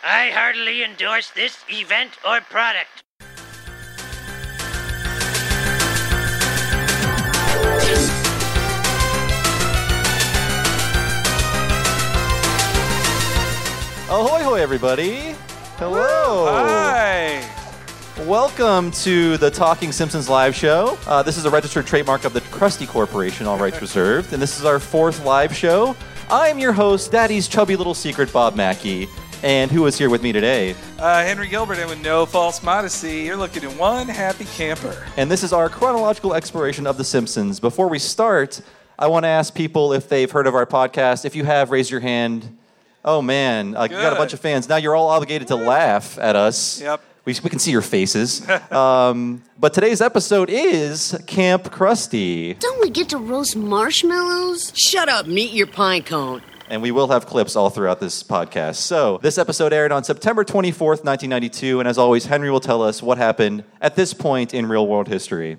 I heartily endorse this event or product. Ahoy, hoy, everybody. Hello. Hi. Welcome to the Talking Simpsons live show. This is a registered trademark of the Krusty Corporation, all rights reserved, and this is our fourth live show. I'm your host, Daddy's chubby little secret, Bob Mackey, and who is here with me today? Henry Gilbert, and with no false modesty, you're looking at one happy camper. And this is our chronological exploration of The Simpsons. Before we start, I want to ask people if they've heard of our podcast. If you have, raise your hand. Oh, man, you got a bunch of fans. Now you're all obligated to laugh at us. Yep. We can see your faces. But today's episode is Camp Krusty. Don't we get to roast marshmallows? Shut up, meet your pine cone. And we will have clips all throughout this podcast. So this episode aired on September 24th, 1992. And as always, Henry will tell us what happened at this point in real-world history.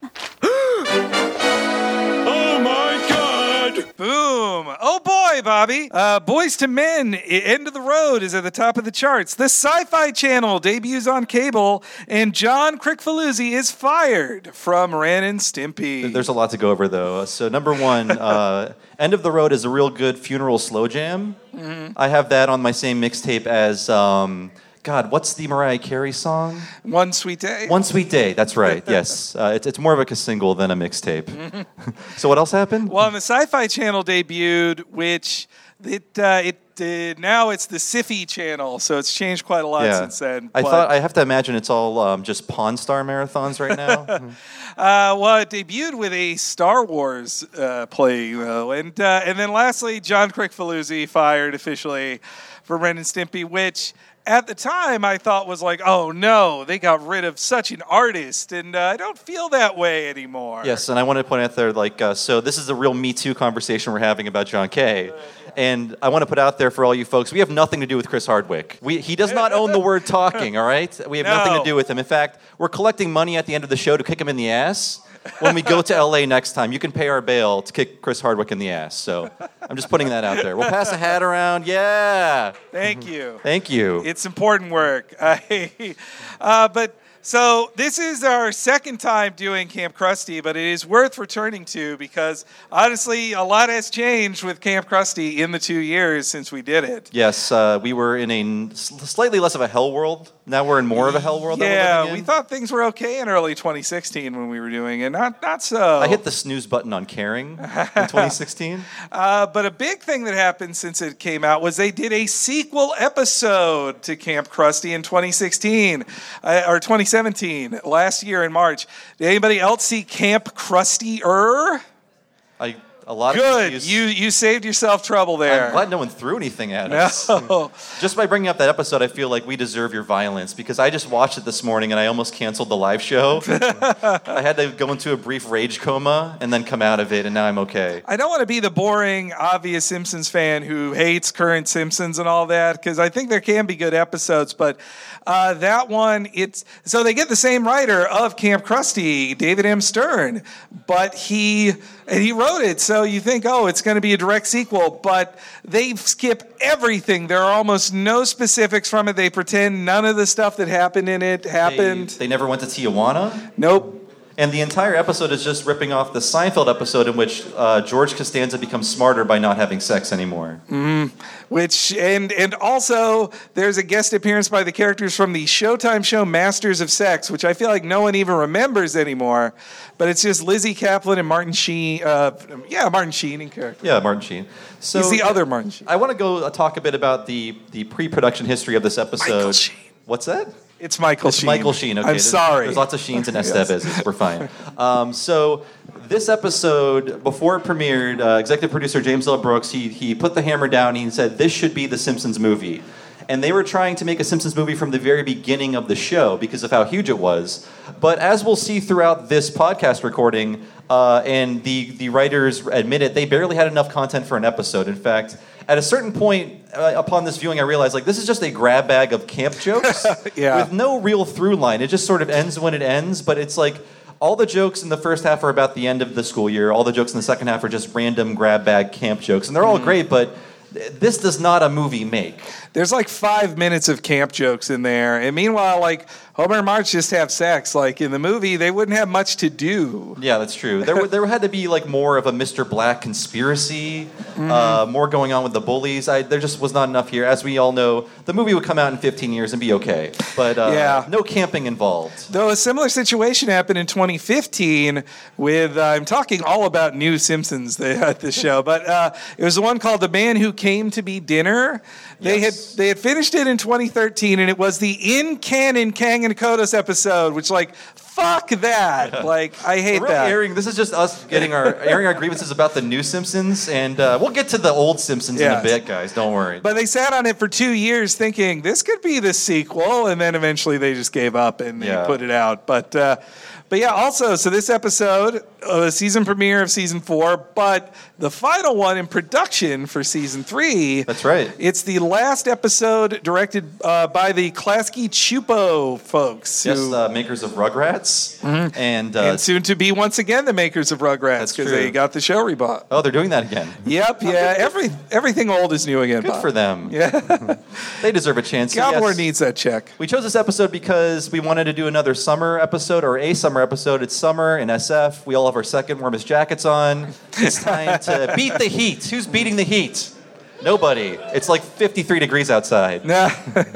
Boom. Oh, boy, Bobby. Boys to Men, End of the Road is at the top of the charts. The Sci-Fi Channel debuts on cable, and John Kricfalusi is fired from Ren and Stimpy. There's a lot to go over, though. So number one, End of the Road is a real good funeral slow jam. Mm-hmm. I have that on my same mixtape as... God, what's the Mariah Carey song? One Sweet Day? One Sweet Day, that's right, yes. It's more of a single than a mixtape. Mm-hmm. So what else happened? Well, the Sci-Fi Channel debuted, which now it's the Sci-Fi Channel, so it's changed quite a lot since then. I have to imagine it's all just Pawn Star marathons right now. Well, it debuted with a Star Wars play, and then lastly, John Kricfalusi fired officially for Ren and Stimpy, which... At the time, I thought was like, oh no, they got rid of such an artist, and I don't feel that way anymore. Yes, and I want to point out there, so this is a real Me Too conversation we're having about John Kay. And I want to put out there for all you folks, we have nothing to do with Chris Hardwick. He does not own the word talking, all right? We have nothing to do with him. In fact, we're collecting money at the end of the show to kick him in the ass. When we go to LA next time, you can pay our bail to kick Chris Hardwick in the ass. So I'm just putting that out there. We'll pass a hat around. Yeah. Thank you. Thank you. It's important work. So this is our second time doing Camp Krusty, but it is worth returning to because, honestly, a lot has changed with Camp Krusty in the 2 years since we did it. Yes, we were in a slightly less of a hell world. Now we're in more of a hell world. Yeah, we thought things were okay in early 2016 when we were doing it. Not so. I hit the snooze button on caring in 2016. But a big thing that happened since it came out was they did a sequel episode to Camp Krusty in 2016, or 2017, last year in March. Did anybody else see Camp Krusty-er? A lot Good. Of you saved yourself trouble there. I'm glad no one threw anything at us. No. Just by bringing up that episode, I feel like we deserve your violence because I just watched it this morning and I almost canceled the live show. I had to go into a brief rage coma and then come out of it, and now I'm okay. I don't want to be the boring, obvious Simpsons fan who hates current Simpsons and all that because I think there can be good episodes, but that one, so they get the same writer of Camp Krusty, David M. Stern, but he wrote it, so you think, oh, it's going to be a direct sequel, but they skip everything. There are almost no specifics from it. They pretend none of the stuff that happened in it happened. They never went to Tijuana? Nope. And the entire episode is just ripping off the Seinfeld episode in which George Costanza becomes smarter by not having sex anymore. Mm-hmm. And also there's a guest appearance by the characters from the Showtime show Masters of Sex, which I feel like no one even remembers anymore. But it's just Lizzie Kaplan and Martin Sheen. Martin Sheen in character. Yeah, Martin Sheen. So he's the other Martin Sheen. I want to go talk a bit about the pre-production history of this episode. Michael Sheen. What's that? It's Michael Sheen. Michael Sheen. Okay, I'm sorry. There's lots of Sheens and Estevez. We're fine. So this episode, before it premiered, executive producer James L. Brooks, he put the hammer down and he said, this should be the Simpsons movie. And they were trying to make a Simpsons movie from the very beginning of the show because of how huge it was. But as we'll see throughout this podcast recording, and the writers admit it, they barely had enough content for an episode. In fact, at a certain point upon this viewing, I realized this is just a grab bag of camp jokes with no real through line. It just sort of ends when it ends, but it's like all the jokes in the first half are about the end of the school year. All the jokes in the second half are just random grab bag camp jokes, and they're all great, but this does not a movie make. There's like 5 minutes of camp jokes in there. And meanwhile, like, Homer and Marge just have sex. Like, in the movie, they wouldn't have much to do. Yeah, that's true. There had to be like more of a Mr. Black conspiracy, more going on with the bullies. There just was not enough here. As we all know, the movie would come out in 15 years and be okay. But no camping involved. Though a similar situation happened in 2015 with, I'm talking all about new Simpsons at this show, but it was the one called The Man Who Came to Be Dinner. They had finished it in 2013, and it was the in-canon Kang and Kodos episode, which, like, fuck that. Like, I hate that. This is just us airing our grievances about the new Simpsons, and we'll get to the old Simpsons in a bit, guys. Don't worry. But they sat on it for 2 years thinking, this could be the sequel, and then eventually they just gave up and they put it out. But yeah, also, so this episode, season premiere of season 4, but the final one in production for season 3. That's right. It's the last episode directed by the Klasky Chupo folks. Yes, makers of Rugrats. Mm-hmm. And soon to be once again the makers of Rugrats because they got the show rebought. Oh, they're doing that again. Yep, yeah. Everything old is new again. Good for them. Yeah. They deserve a chance. Gobbler needs that check. We chose this episode because we wanted to do another summer episode or a summer episode. It's summer in SF. We all have our second warmest jackets on. It's time to beat the heat. Who's beating the heat? Nobody. It's like 53 degrees outside. Yeah,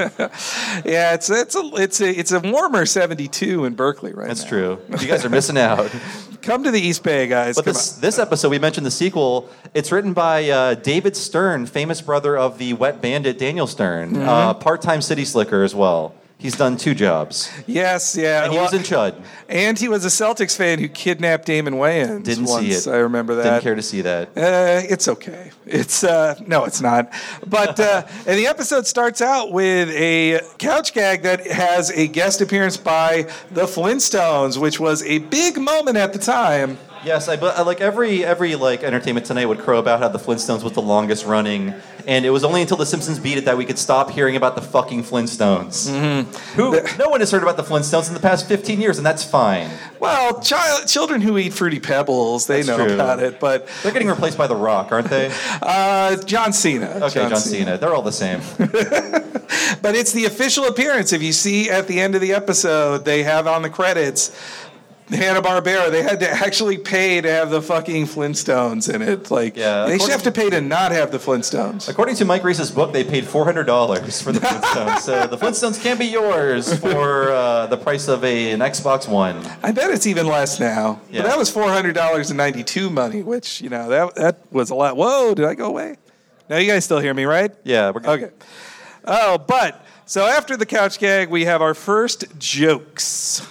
it's a warmer 72 in Berkeley right now. That's true. You guys are missing out. Come to the East Bay, guys. But this episode, we mentioned the sequel. It's written by David Stern, famous brother of the Wet Bandit Daniel Stern, part-time City Slicker as well. He's done 2 jobs. Yes, yeah. And he was in Chud. And he was a Celtics fan who kidnapped Damon Wayans. Didn't once. see it. I remember that. Didn't care to see that. It's okay. It's no, it's not. But and the episode starts out with a couch gag that has a guest appearance by the Flintstones, which was a big moment at the time. Yes, I like every like Entertainment Tonight would crow about how the Flintstones was the longest running, and it was only until the Simpsons beat it that we could stop hearing about the fucking Flintstones. Mm-hmm. No one has heard about the Flintstones in the past 15 years, and that's fine. Well, children who eat Fruity Pebbles, they know about it, but they're getting replaced by The Rock, aren't they? John Cena. Okay, John Cena. They're all the same. But it's the official appearance. If you see at the end of the episode, they have on the credits Hanna-Barbera. They had to actually pay to have the fucking Flintstones in it. Like, they should have to pay to not have the Flintstones. According to Mike Reese's book, they paid $400 for the Flintstones. So the Flintstones can be yours for the price of an Xbox One. I bet it's even less now. Yeah. But that was $400 in 92 money, which, that was a lot. Whoa, did I go away? No, you guys still hear me, right? Yeah, we're good. Okay. Oh, but, so after the couch gag, we have our first jokes.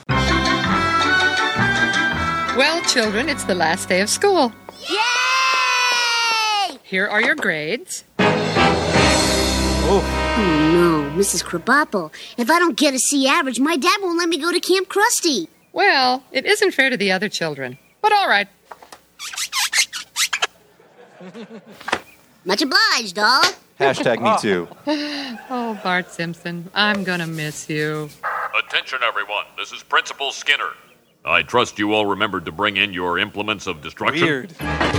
Well, children, it's the last day of school. Yay! Here are your grades. Oh no, Mrs. Krabappel. If I don't get a C average, my dad won't let me go to Camp Krusty. Well, it isn't fair to the other children. But all right. Much obliged, doll. Hashtag me too. Oh, Bart Simpson, I'm gonna miss you. Attention, everyone. This is Principal Skinner. I trust you all remembered to bring in your implements of destruction. Weird.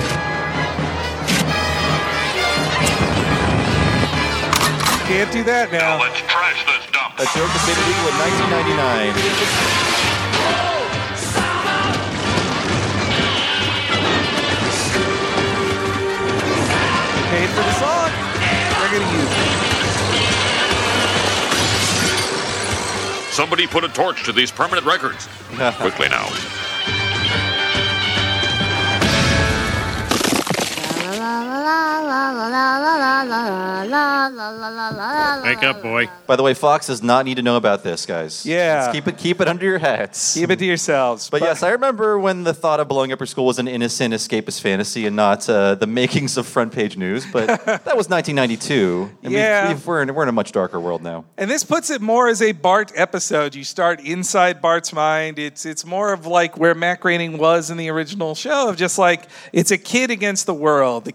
Can't do that now. Now let's trash this dump. A joke that made legal in 1999. Paid for the song. We're going to use it. Somebody put a torch to these permanent records. Quickly now. Wake up, boy. By the way, Fox does not need to know about this, guys. Yeah. Just keep it under your hats. Keep it to yourselves. But yes, I remember when the thought of blowing up your school was an innocent escapist fantasy and not the makings of front page news. But that was 1992. And Yeah. we're in a much darker world now. And this puts it more as a Bart episode. You start inside Bart's mind. It's more of like where Matt Groening was in the original show, of just like it's a kid against the world. The kid dreams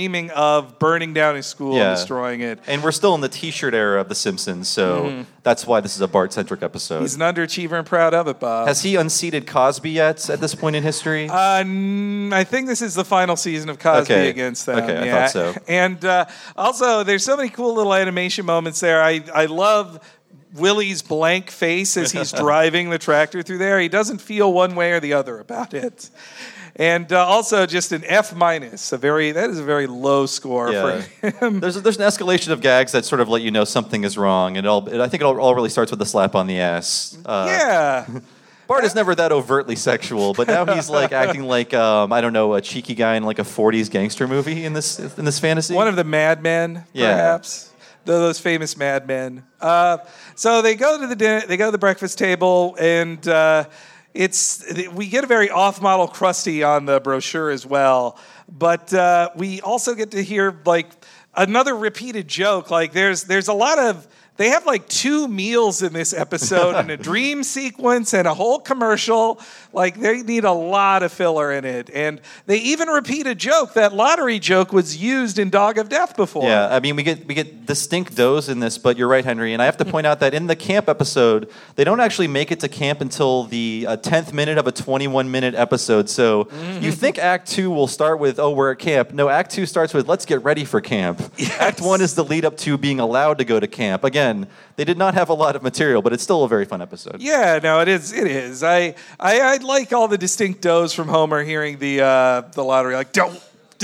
dreaming of burning down his school and destroying it. And we're still in the T-shirt era of The Simpsons, so that's why this is a Bart-centric episode. He's an underachiever and proud of it, Bob. Has he unseated Cosby yet at this point in history? I think this is the final season of Cosby against them. Okay, I thought so. And also, there's so many cool little animation moments there. I love Willie's blank face as he's driving the tractor through there. He doesn't feel one way or the other about it. And also just an F-. That is a very low score for him. There's an escalation of gags that sort of let you know something is wrong, and I think it all really starts with the slap on the ass. Bart is never that overtly sexual, but now he's like acting like a cheeky guy in like a 40s gangster movie in this fantasy. One of the Mad Men, perhaps. Those famous Mad Men. So they go to the breakfast table, and we get a very off-model Krusty on the brochure as well. But we also get to hear like another repeated joke. Like there's a lot of. They have like 2 meals in this episode and a dream sequence and a whole commercial. Like they need a lot of filler in it. And they even repeat a joke. That lottery joke was used in Dog of Death before. Yeah, I mean, we get distinct does in this, but you're right, Henry. And I have to point out that in the camp episode, they don't actually make it to camp until the 10th minute of a 21-minute episode. So you think Act 2 will start with, we're at camp. No, Act 2 starts with, let's get ready for camp. Yes. Act 1 is the lead up to being allowed to go to camp. Again, they did not have a lot of material, but it's still a very fun episode. Yeah, no, it is. I like all the distinct does from Homer hearing the lottery, like dough.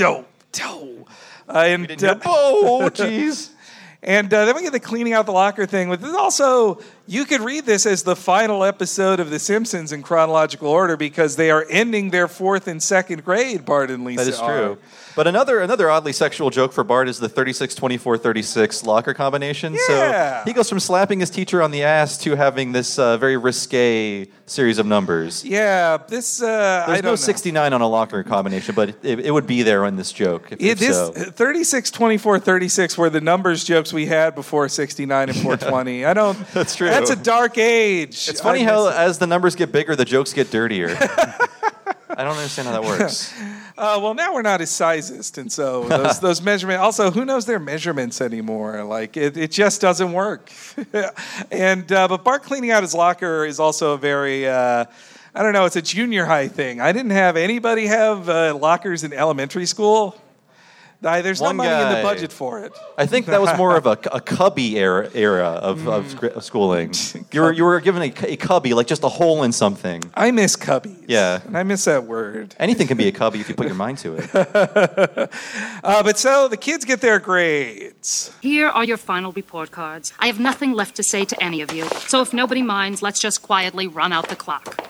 Jeez. And then we get the cleaning out the locker thing. But also, you could read this as the final episode of The Simpsons in chronological order because they are ending their 4th and 2nd grade, Bart and Lisa. That is true. But another oddly sexual joke for Bart is the 36-24-36 locker combination. Yeah. So he goes from slapping his teacher on the ass to having this very risque series of numbers. Yeah, this There's no 69 on a locker combination, but it would be there on this joke. If so. 36-24-36 were the numbers jokes we had before 69 and 420. That's true. That's a dark age. It's funny how as the numbers get bigger, the jokes get dirtier. I don't understand how that works. Well, now we're not as sizist, and so those measurements. Also, who knows their measurements anymore? Like it just doesn't work. And but Bart cleaning out his locker is also a very it's a junior high thing. I didn't have anybody have lockers in elementary school. There's no money in the budget for it. I think that was more of a cubby era of schooling. You were given a cubby, like just a hole in something. I miss cubbies. Yeah. And I miss that word. Anything can be a cubby if you put your mind to it. But so the kids get their grades. Here are your final report cards. I have nothing left to say to any of you. So if nobody minds, let's just quietly run out the clock.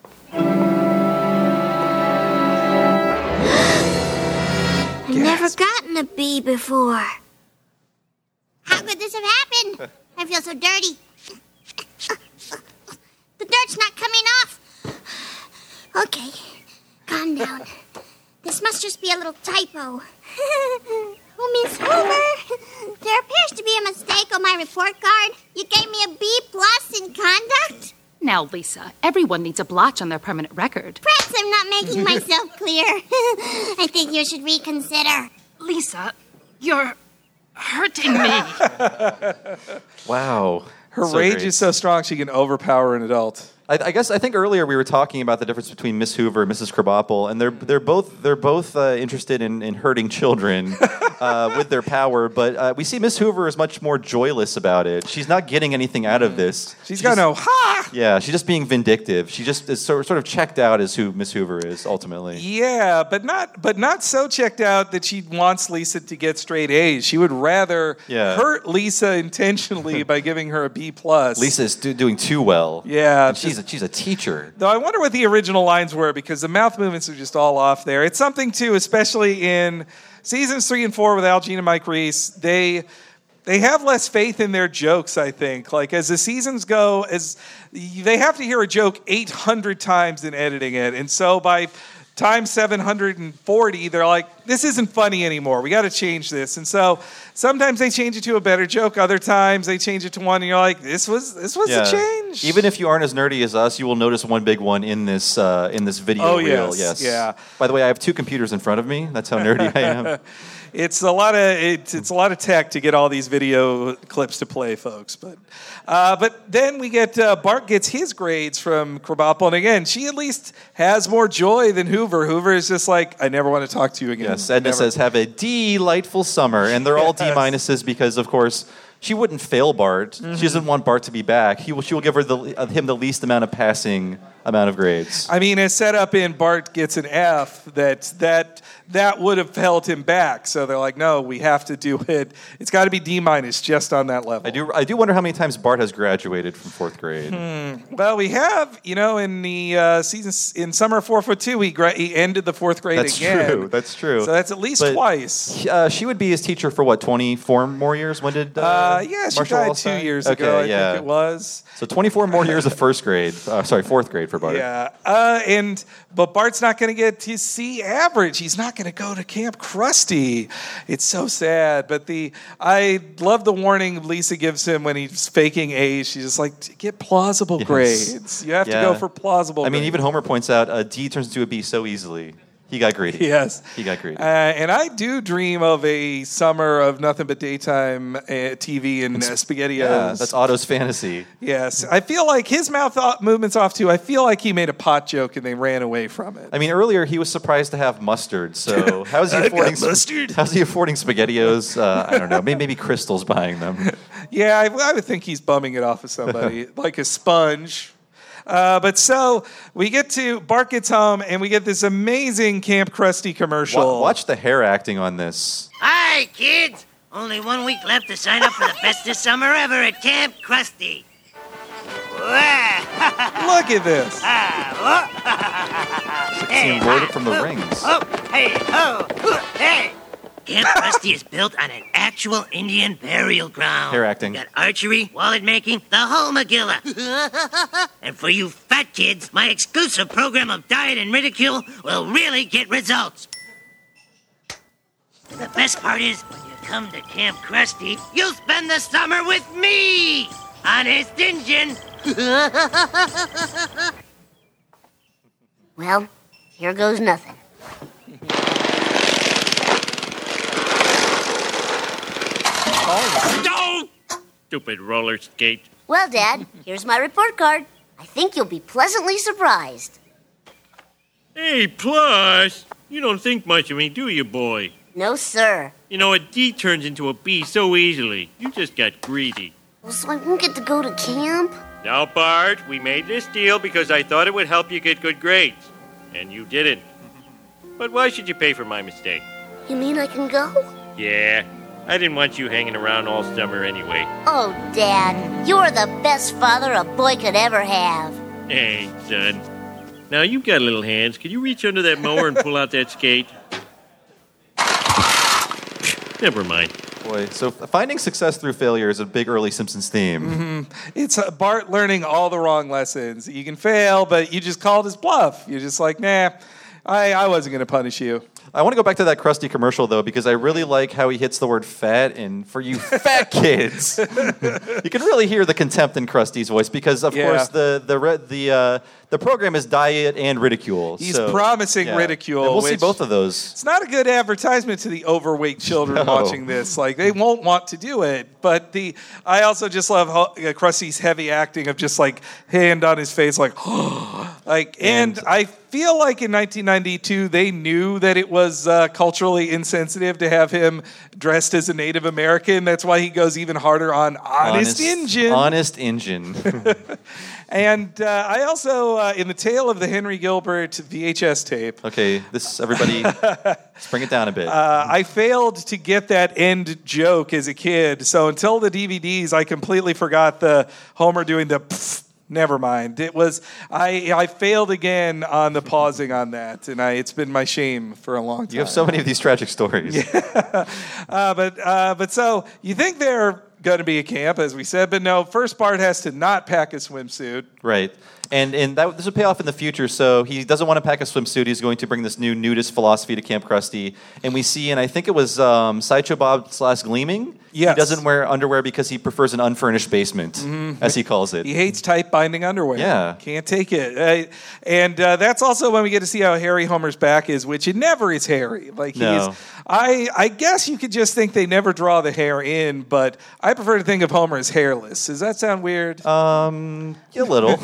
I've never gotten a B before. How could this have happened? I feel so dirty. The dirt's not coming off. Okay, calm down. This must just be a little typo. Oh, Miss Hoover, there appears to be a mistake on my report card. You gave me a B+ in conduct? Now, Lisa, everyone needs a blotch on their permanent record. Perhaps I'm not making myself clear. I think you should reconsider. Lisa, you're hurting me. Wow. Her rage is so strong she can overpower an adult. I think earlier we were talking about the difference between Miss Hoover and Mrs. Krabappel, and they're both interested in hurting children with their power. But we see Miss Hoover is much more joyless about it. She's not getting anything out of this. She's got no ha. Yeah, she's just being vindictive. She just is sort of checked out as who Miss Hoover is ultimately. Yeah, but not so checked out that she wants Lisa to get straight A's. She would rather hurt Lisa intentionally by giving her a B+. Lisa is doing too well. Yeah, and she's a teacher. Though I wonder what the original lines were because the mouth movements are just all off there. It's something too, especially in seasons 3 and 4 with Al Jean and Mike Reiss. They have less faith in their jokes, I think. Like as the seasons go, as they have to hear a joke 800 times in editing it, and so by time 740, they're like, this isn't funny anymore. We got to change this. And so sometimes they change it to a better joke. Other times they change it to one, and you're like, this was a change. Even if you aren't as nerdy as us, you will notice one big one in this video reel. Yes. Yeah. By the way, I have 2 computers in front of me. That's how nerdy I am. it's a lot of tech to get all these video clips to play, folks. But then we get Bart gets his grades from Krabappel, and again, she at least has more joy than Hoover. Hoover is just like, I never want to talk to you again. Yes, Edna says, have a delightful summer, and they're all D-minuses because, of course, she wouldn't fail Bart. She doesn't want Bart to be back. She will give her him the least amount of passing amount of grades. I mean, as set up in Bart gets an F, that would have held him back. So they're like, no, we have to do it. It's got to be D- just on that level. I do wonder how many times Bart has graduated from 4th grade. Well, we have, in the season in summer of 4'2", he ended the 4th grade again. That's true. So that's at least twice. She would be his teacher for 24 more years? When did she died 2 years ago, I think it was. So 24 more years of 4th grade for Bart. Yeah, but Bart's not going to get his C average. He's not going to go to Camp Krusty. It's so sad. But I love the warning Lisa gives him when he's faking A's. She's just like, get plausible grades. You have to go for plausible. I mean, even Homer points out a D turns into a B so easily. He got greedy. Yes. He got greedy. And I do dream of a summer of nothing but daytime TV and SpaghettiOs. Yeah, that's Otto's fantasy. Yes. I feel like his mouth movement's off, too. I feel like he made a pot joke and they ran away from it. I mean, earlier he was surprised to have mustard, so how's he affording mustard? How's he affording SpaghettiOs? I don't know. Maybe Crystal's buying them. Yeah, I would think he's bumming it off of somebody, like a sponge. But so we get to Bart gets home and we get this amazing Camp Krusty commercial. Watch the hair acting on this. Hi, kids. Only 1 week left to sign up for the bestest summer ever at Camp Krusty. Look at this. Seeing Lord from the Rings. Hey. Camp Krusty is built on an actual Indian burial ground. Hair acting. We got archery, wallet making, the whole Magilla. And for you fat kids, my exclusive program of diet and ridicule will really get results. The best part is, when you come to Camp Krusty, you'll spend the summer with me! Honest Injun! Well, here goes nothing. No! Stupid roller skate. Well, Dad, here's my report card. I think you'll be pleasantly surprised. Hey, Plus, you don't think much of me, do you, boy? No, sir. You know, a D turns into a B so easily. You just got greedy. Well, so I won't get to go to camp? Now, Bart, we made this deal because I thought it would help you get good grades. And you didn't. But why should you pay for my mistake? You mean I can go? Yeah, I didn't want you hanging around all summer anyway. Oh, Dad, you're the best father a boy could ever have. Hey, son. Now, you've got little hands. Could you reach under that mower and pull out that skate? Never mind. Boy, so finding success through failure is a big early Simpsons theme. Mm-hmm. It's Bart learning all the wrong lessons. You can fail, but you just called his bluff. You're just like, nah, I wasn't going to punish you. I want to go back to that Krusty commercial, though, because I really like how he hits the word fat, and for you fat kids, you can really hear the contempt in Krusty's voice, because, of course, the program is diet and ridicule. He's promising ridicule. And we'll see both of those. It's not a good advertisement to the overweight children watching this. Like, they won't want to do it. But I also just love Krusty's heavy acting of just, like, hand on his face, like, and I feel like in 1992 they knew that it was culturally insensitive to have him dressed as a Native American. That's why he goes even harder on Honest Injun. Honest Injun. And I also, in the tale of the Henry Gilbert VHS tape. Okay, everybody, let's bring it down a bit. I failed to get that end joke as a kid. So until the DVDs, I completely forgot the Homer doing the pfft. Never mind. It was I failed again on the pausing on that, and it's been my shame for a long time. You have so many of these tragic stories. Yeah. But so you think they're going to be a camp, as we said, but no. First, Bart has to not pack a swimsuit. Right. And this would pay off in the future. So he doesn't want to pack a swimsuit. He's going to bring this new nudist philosophy to Camp Krusty. And we see, and I think it was Sideshow Bob / Gleaming. Yes. He doesn't wear underwear because he prefers an unfurnished basement, as he calls it. He hates tight binding underwear. Yeah. Can't take it. And that's also when we get to see how hairy Homer's back is, which it never is hairy. Like No. I guess you could just think they never draw the hair in, but I prefer to think of Homer as hairless. Does that sound weird? A little.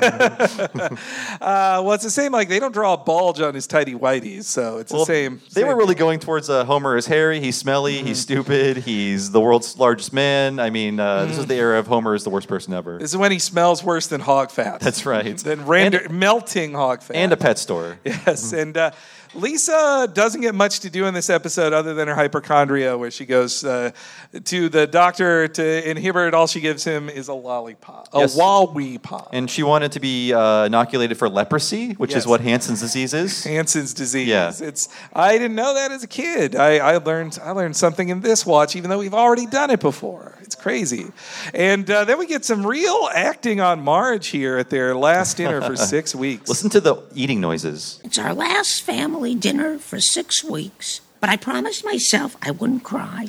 Well, it's the same. Like they don't draw a bulge on his tighty whities, so it's the same. They were same. really going towards Homer is hairy, he's smelly, he's stupid, he's the world's largest man. I mean, this is the era of Homer is the worst person ever. This is when he smells worse than hog fat. That's right. Than melting hog fat. And a pet store. Yes, and Lisa doesn't get much to do in this episode other than her hypochondria, where she goes to the doctor to inhibit. All she gives him is a lollipop, Yes. a Wowee pop. And she wanted to be inoculated for leprosy, which Yes. is what Hansen's disease is. Hansen's disease. Yeah. I didn't know that as a kid. I learned something in this watch, even though we've already done it before. It's crazy. And then we get some real acting on Marge here at their last dinner for 6 weeks. Listen to the eating noises. It's our last family dinner for 6 weeks, but I promised myself I wouldn't cry.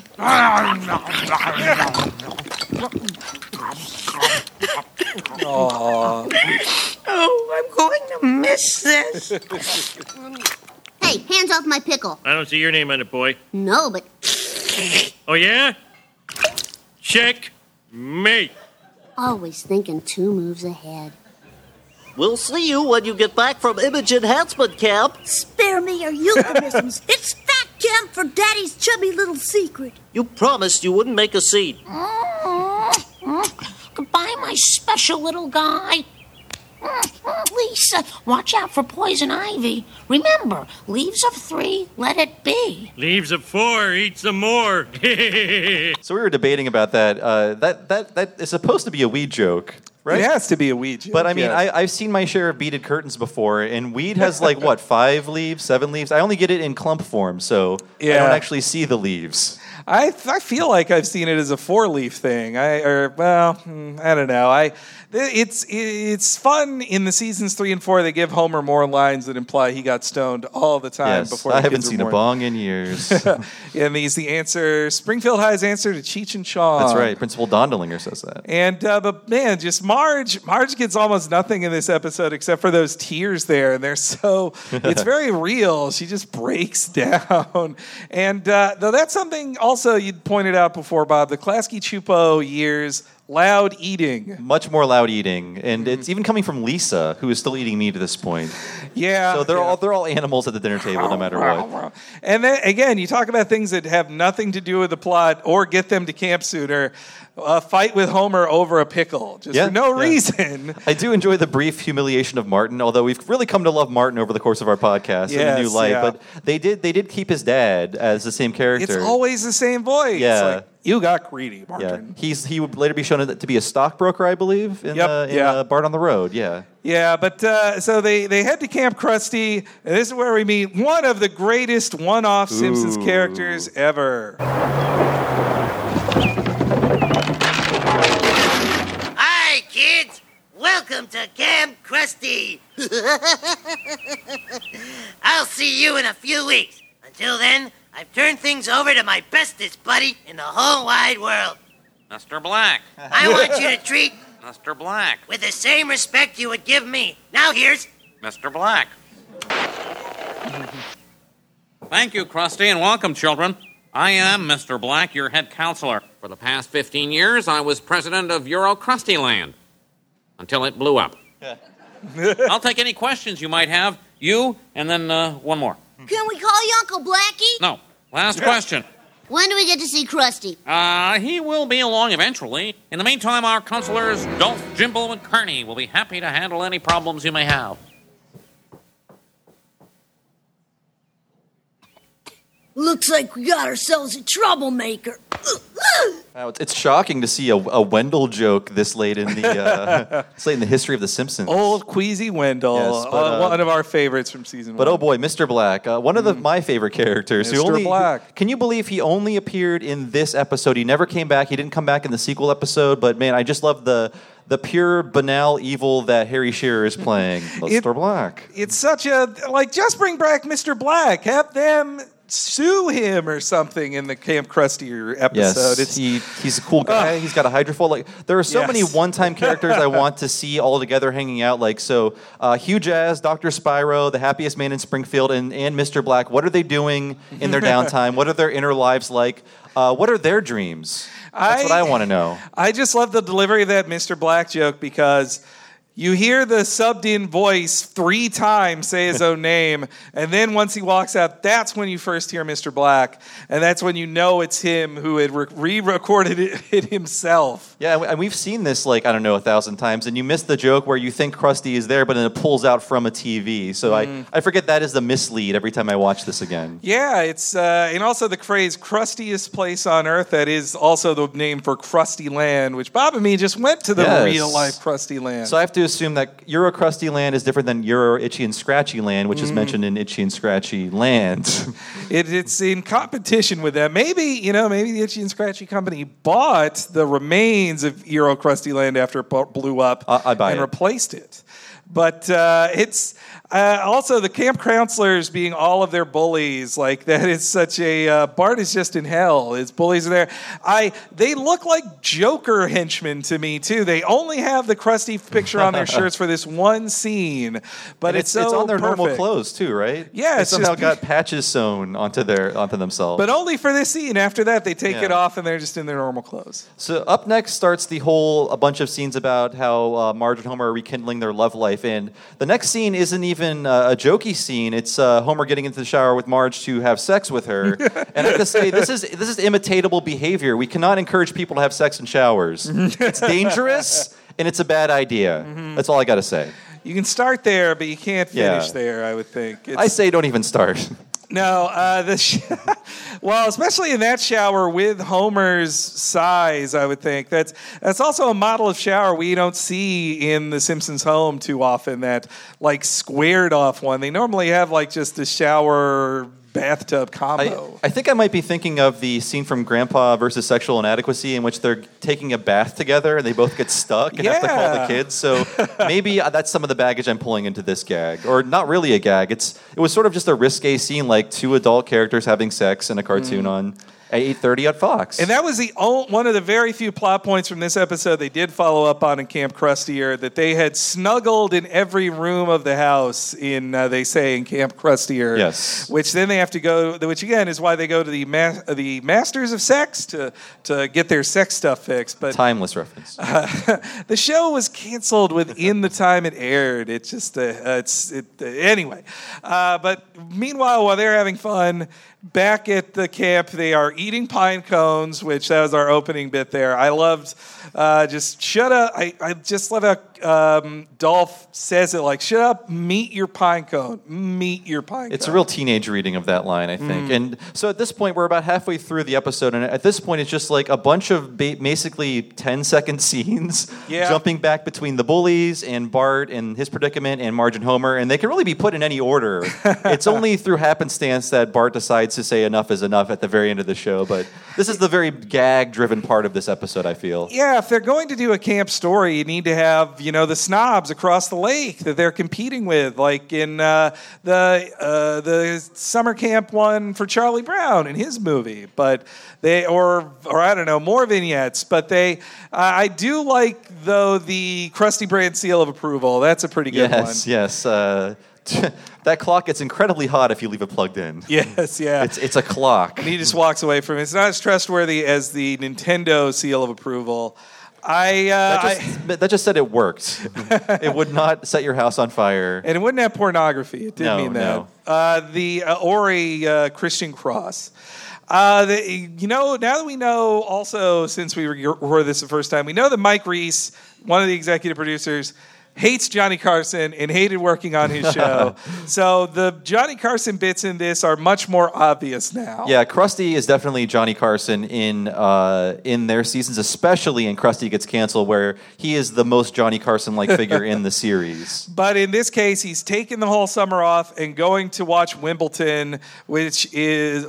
Oh, I'm going to miss this. Hey, hands off my pickle. I don't see your name on it, boy. No, but Oh, yeah? Check mate. always thinking 2 moves ahead. We'll see you when you get back from image enhancement camp. Spare me your euphemisms. It's fat camp for Daddy's chubby little secret. You promised you wouldn't make a scene. Goodbye, my special little guy. Lisa, watch out for poison ivy. Remember, leaves of 3, let it be. Leaves of 4, eat some more. So we were debating about that. That is supposed to be a weed joke, right? It has to be a weed joke. But I mean, yes. I've seen my share of beaded curtains before, and weed has like what, 5 leaves, 7 leaves? I only get it in clump form, so I Yeah. don't actually see the leaves. I feel like I've seen it as a 4-leaf thing. I don't know. It's fun in the seasons 3 and 4. They give Homer more lines that imply he got stoned all the time Yes, before. I the haven't kids were seen a born. bong in years. And he's the answer. Springfield High's answer to Cheech and Chong. That's right. Principal Dondelinger says that. And but man, just Marge gets almost nothing in this episode except for those tears there, and they're so it's very real. She just breaks down. And though that's something also you'd pointed out before, Bob, the Klasky Chupo years. Loud eating. Much more loud eating, and it's even coming from Lisa, who is still eating meat at this point. Yeah. So they're all animals at the dinner table, no matter what. And then again, you talk about things that have nothing to do with the plot or get them to camp sooner. A fight with Homer over a pickle, just for no reason. I do enjoy the brief humiliation of Martin, although we've really come to love Martin over the course of our podcast in a new light. Yeah. But they did keep his dad as the same character. It's always the same voice. Yeah. Like, you got greedy, Martin. Yeah. He would later be shown to be a stockbroker, I believe, in Bart on the Road. Yeah. Yeah, but so they head to Camp Krusty, and this is where we meet one of the greatest one-off Simpsons characters ever. Hi, kids. Welcome to Camp Krusty. I'll see you in a few weeks. Until then, I've turned things over to my bestest buddy in the whole wide world. Mr. Black. I want you to treat Mr. Black. with the same respect you would give me. Now here's Mr. Black. Thank you, Krusty, and welcome, children. I am Mr. Black, your head counselor. For the past 15 years, I was president of Euro Krusty Land. Until it blew up. I'll take any questions you might have. You, and then one more. Can we call you Uncle Blackie? No. Last question. When do we get to see Krusty? He will be along eventually. In the meantime, our counselors, Dolph, Jimbo, and Kearney, will be happy to handle any problems you may have. Looks like we got ourselves a troublemaker. Wow, it's shocking to see a Wendell joke this late in the history of The Simpsons. Old Queasy Wendell, Yes, but, one of our favorites from season 1. But oh boy, Mr. Black, one of my favorite characters. Mr. Black. Can you believe he only appeared in this episode? He never came back. He didn't come back in the sequel episode. But man, I just love the pure banal evil that Harry Shearer is playing. Mr. Black. It's such a just bring back Mr. Black. Have them sue him or something in the Camp Krusty episode. Yes, he's a cool guy. He's got a hydrofoil. There are so many one-time characters I want to see all together hanging out. Hugh Jazz, Dr. Spyro, the happiest man in Springfield, and Mr. Black. What are they doing in their downtime? What are their inner lives like? What are their dreams? That's what I want to know. I just love the delivery of that Mr. Black joke because you hear the subbed-in voice 3 times say his own name, and then once he walks out, that's when you first hear Mr. Black, and that's when you know it's him who had re-recorded it himself. Yeah, and we've seen this 1,000 times, and you miss the joke where you think Krusty is there, but then it pulls out from a TV. So I forget that is the mislead every time I watch this again. Yeah, it's and also the phrase "crustiest place on earth." That is also the name for Krusty Land, which Bob and me just went to the real-life Krusty Land. So I have to assume that Euro Krusty Land is different than Euro Itchy and Scratchy Land, which is mentioned in Itchy and Scratchy Land. It's in competition with them. Maybe the Itchy and Scratchy company bought the remains of Euro Krusty Land after it blew up and replaced it. But it's also the camp counselors being all of their bullies. That is such a Bart is just in hell. His bullies are there. They look like Joker henchmen to me too. They only have the Krusty picture on their shirts for this one scene, but it's on their perfect. normal clothes too, right? Yeah, they somehow got patches sewn onto themselves. But only for this scene. After that, they take it off and they're just in their normal clothes. So up next starts a bunch of scenes about how Marge and Homer are rekindling their love life. And the next scene isn't even a jokey scene. It's Homer getting into the shower with Marge to have sex with her. And I have to say, this is imitatable behavior. We cannot encourage people to have sex in showers. It's dangerous, and it's a bad idea. That's all I got to say. You can start there, but you can't finish there, I would think. I say don't even start. No, well, especially in that shower with Homer's size, I would think. That's also a model of shower we don't see in the Simpsons home too often, that squared off one. They normally have just a shower bathtub combo. I think I might be thinking of the scene from Grandpa versus Sexual Inadequacy in which they're taking a bath together and they both get stuck and have to call the kids. So maybe that's some of the baggage I'm pulling into this gag. Or not really a gag. It was sort of just a risque scene, 2 adult characters having sex in a cartoon on at 8:30 at Fox. And that was one of the very few plot points from this episode they did follow up on in Camp Krusty, that they had snuggled in every room of the house they say in Camp Krusty. Yes. Which then they have to go, which again is why they go to the Masters of Sex to get their sex stuff fixed. But timeless reference. The show was canceled within the time it aired. It just, anyway. But meanwhile, while they're having fun, back at the camp, they are eating pine cones, which that was our opening bit there. I loved just shut up. I just love how Dolph says it, shut up, meet your pine cone. Meet your pine cone. It's a real teenage reading of that line, I think. And so at this point, we're about halfway through the episode, and at this point, it's just a bunch of basically 10-second scenes jumping back between the bullies and Bart and his predicament and Marge and Homer, and they can really be put in any order. It's only through happenstance that Bart decides to say enough is enough at the very end of the show, but this is the very gag-driven part of this episode, I feel. Yeah, if they're going to do a camp story, you need to have, the snobs across the lake that they're competing with, like in the summer camp one for Charlie Brown in his movie. But or I don't know, more vignettes. But I do like, though, the Krusty brand seal of approval. That's a pretty good one. Yes. That clock gets incredibly hot if you leave it plugged in. Yes, yeah. It's a clock. And he just walks away from it. It's not as trustworthy as the Nintendo seal of approval. That just said it worked. It would not set your house on fire. And it wouldn't have pornography. It didn't mean that. No. The Ori Christian cross. Now that we know, also, since we recorded this the first time, we know that Mike Reiss, one of the executive producers, hates Johnny Carson and hated working on his show. So the Johnny Carson bits in this are much more obvious now. Yeah, Krusty is definitely Johnny Carson in their seasons, especially in Krusty Gets Canceled, where he is the most Johnny Carson-like figure in the series. But in this case, he's taking the whole summer off and going to watch Wimbledon, which is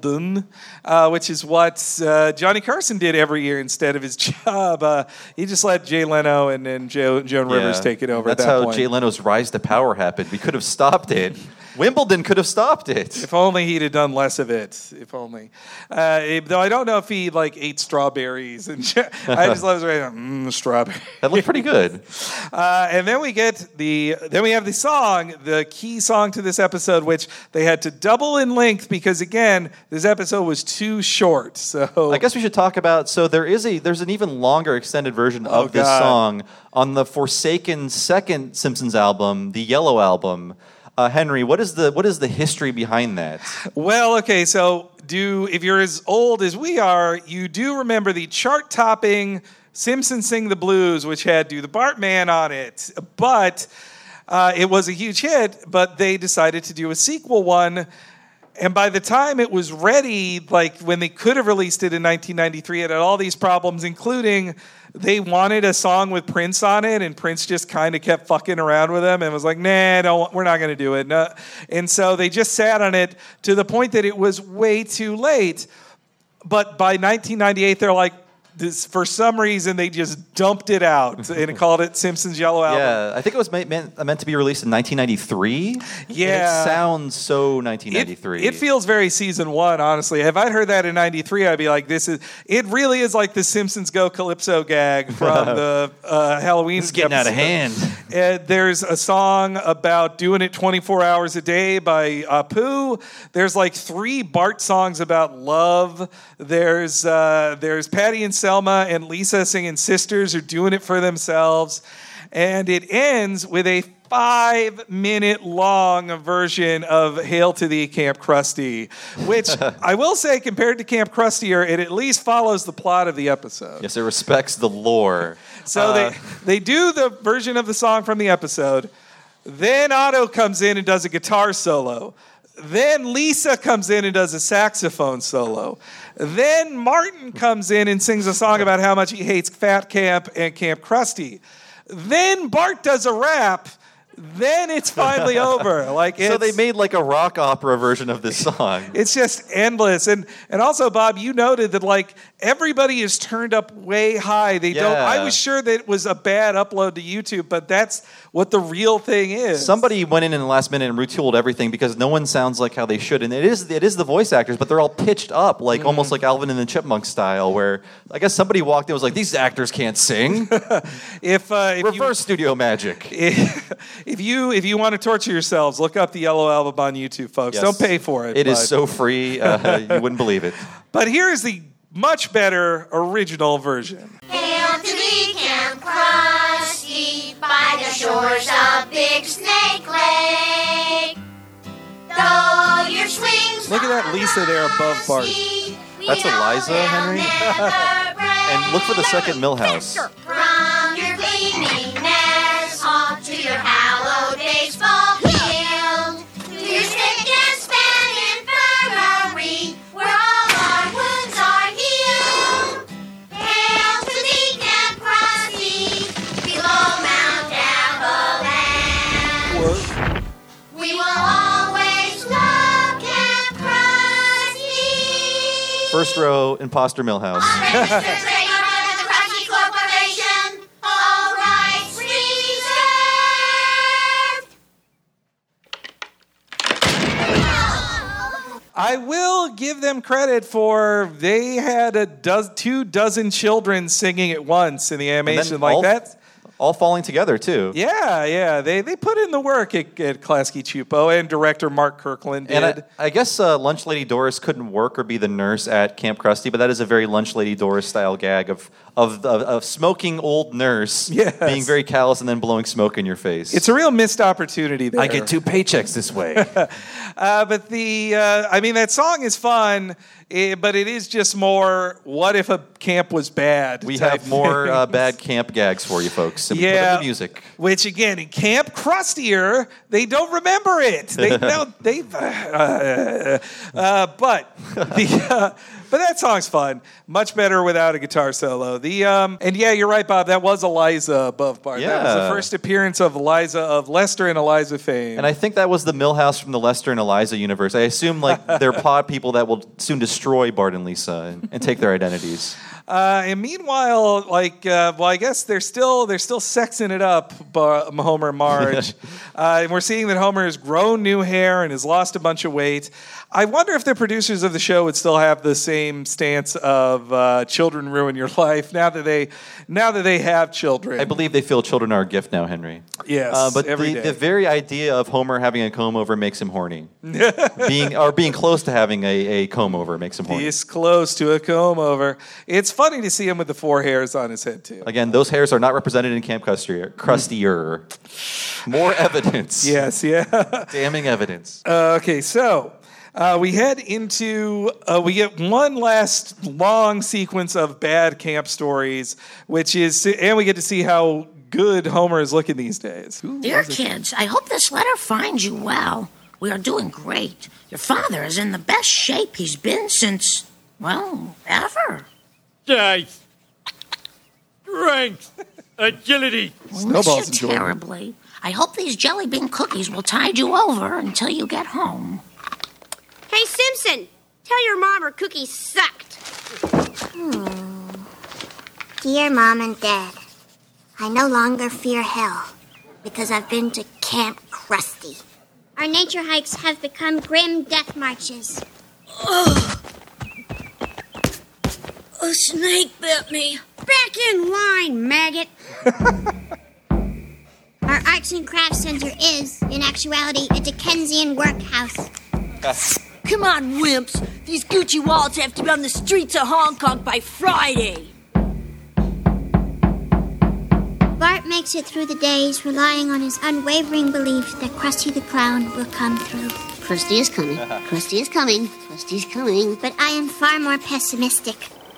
what Johnny Carson did every year instead of his job. He just let Jay Leno and Joan Rivers take it over. That's at that how point. Jay Leno's rise to power happened. We could have stopped it. Wimbledon could have stopped it. If only he'd have done less of it. If only. Though I don't know if he ate strawberries. And I just love his strawberry. That looked pretty good. And then we have the song, the key song to this episode, which they had to double in length because again, this episode was too short. So I guess we should talk about. So there's an even longer extended version of this song on the Forsaken second Simpsons album, the Yellow Album. Henry, what is the history behind that? Well, okay, so if you're as old as we are, you do remember the chart-topping Simpsons Sing the Blues, which had Do the Bartman on it. But it was a huge hit, but they decided to do a sequel one. And by the time it was ready, when they could have released it in 1993, it had all these problems, including they wanted a song with Prince on it, and Prince just kind of kept fucking around with them and was like, nah, no, we're not going to do it. No. And so they just sat on it to the point that it was way too late. But by 1998, they're like, for some reason, they just dumped it out and called it Simpsons Yellow Album. Yeah, I think it was meant to be released in 1993. Yeah. It sounds so 1993. It feels very season one, honestly. If I'd heard that in 93, I'd be like, it really is like the Simpsons Go Calypso gag from the Halloween It's getting out of hand. There's a song about doing it 24 hours a day by Apu. There's 3 Bart songs about love. There's Patty and Selma and Lisa singing Sisters, are doing it for themselves. And it ends with a 5-minute long version of Hail to Thee, Camp Krusty, which I will say, compared to Camp Krustier, it at least follows the plot of the episode. Yes, it respects the lore. So they do the version of the song from the episode. Then Otto comes in and does a guitar solo. Then Lisa comes in and does a saxophone solo. Then Martin comes in and sings a song about how much he hates Fat Camp and Camp Krusty. Then Bart does a rap. Then it's finally over. So they made a rock opera version of this song. It's just endless. And also, Bob, you noted that everybody is turned up way high. I was sure that it was a bad upload to YouTube, but that's what the real thing is. Somebody went in the last minute and retooled everything because no one sounds like how they should. And it is the voice actors, but they're all pitched up, almost like Alvin and the Chipmunks style, where I guess somebody walked in and was like, these actors can't sing. Reverse studio magic. If you want to torture yourselves, look up the Yellow Album on YouTube, folks. Yes. Don't pay for it. It is so free, you wouldn't believe it. But here's the much better original version. Hail to thee, Camp Krusty, by the shores of Big Snake Lake. Though your swings Look at that Lisa there above Bart. That's Eliza, Henry. And look for the second Milhouse. From your gleaming nest to your hallowed baseball field, to your stick and span infirmary, where all our wounds are healed. Hail to thee, Camp Krusty, below Mount Avalanche. We will always love Camp Krusty. First row, imposter Milhouse. I will give them credit for they had 24 children singing at once in the animation that. All falling together, too. Yeah. They put in the work at Klasky Csupo, and director Mark Kirkland did. And I guess Lunch Lady Doris couldn't work or be the nurse at Camp Krusty, but that is a very Lunch Lady Doris style gag of of smoking old nurse being very callous and then blowing smoke in your face. It's a real missed opportunity there. I get 2 paychecks this way. But that song is fun, but it is just more, what if a camp was bad? We have more bad camp gags for you folks. So put up the music. Which, again, in Camp Crustier, they don't remember it. But that song's fun. Much better without a guitar solo. And you're right, Bob. That was Eliza above Bart. Yeah. That was the first appearance of Lester and Eliza fame. And I think that was the Milhouse from the Lester and Eliza universe. I assume they're pod people that will soon destroy Bart and Lisa and take their identities. And meanwhile, I guess they're still sexing it up, Homer and Marge. And we're seeing that Homer has grown new hair and has lost a bunch of weight. I wonder if the producers of the show would still have the same stance of children ruin your life now that they have children. I believe they feel children are a gift now, Henry. Yes, but every day. The very idea of Homer having a comb over makes him horny. being close to having a comb over makes him horny. He's close to a comb over. It's funny to see him with the 4 hairs on his head too. Again, those hairs are not represented in Camp Crustier. More evidence. Yes, yeah. Damning evidence. Okay, so we head into, we get one last long sequence of bad camp stories, and we get to see how good Homer is looking these days. Dear kids, I hope this letter finds you well. We are doing great. Your father is in the best shape he's been since, ever. Size, strength, agility. Miss you terribly. I hope these jelly bean cookies will tide you over until you get home. Hey, Simpson, tell your mom her cookies sucked. Dear Mom and Dad, I no longer fear hell because I've been to Camp Krusty. Our nature hikes have become grim death marches. Ugh. A snake bit me. Back in line, maggot. Our Arts and Crafts Center is, in actuality, a Dickensian workhouse. Come on, wimps. These Gucci wallets have to be on the streets of Hong Kong by Friday. Bart makes it through the days relying on his unwavering belief that Krusty the Clown will come through. Krusty is coming. Krusty is coming. Krusty's coming. But I am far more pessimistic.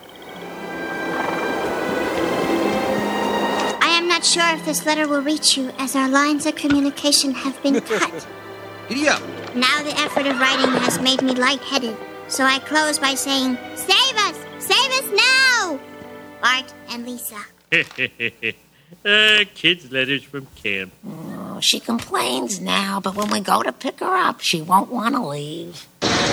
I am not sure if this letter will reach you, as our lines of communication have been cut. Giddy up. Now the effort of writing has made me lightheaded, so I close by saying, Save us! Save us now! Bart and Lisa. Kids' letters from camp. Oh, she complains now, but when we go to pick her up, she won't want to leave.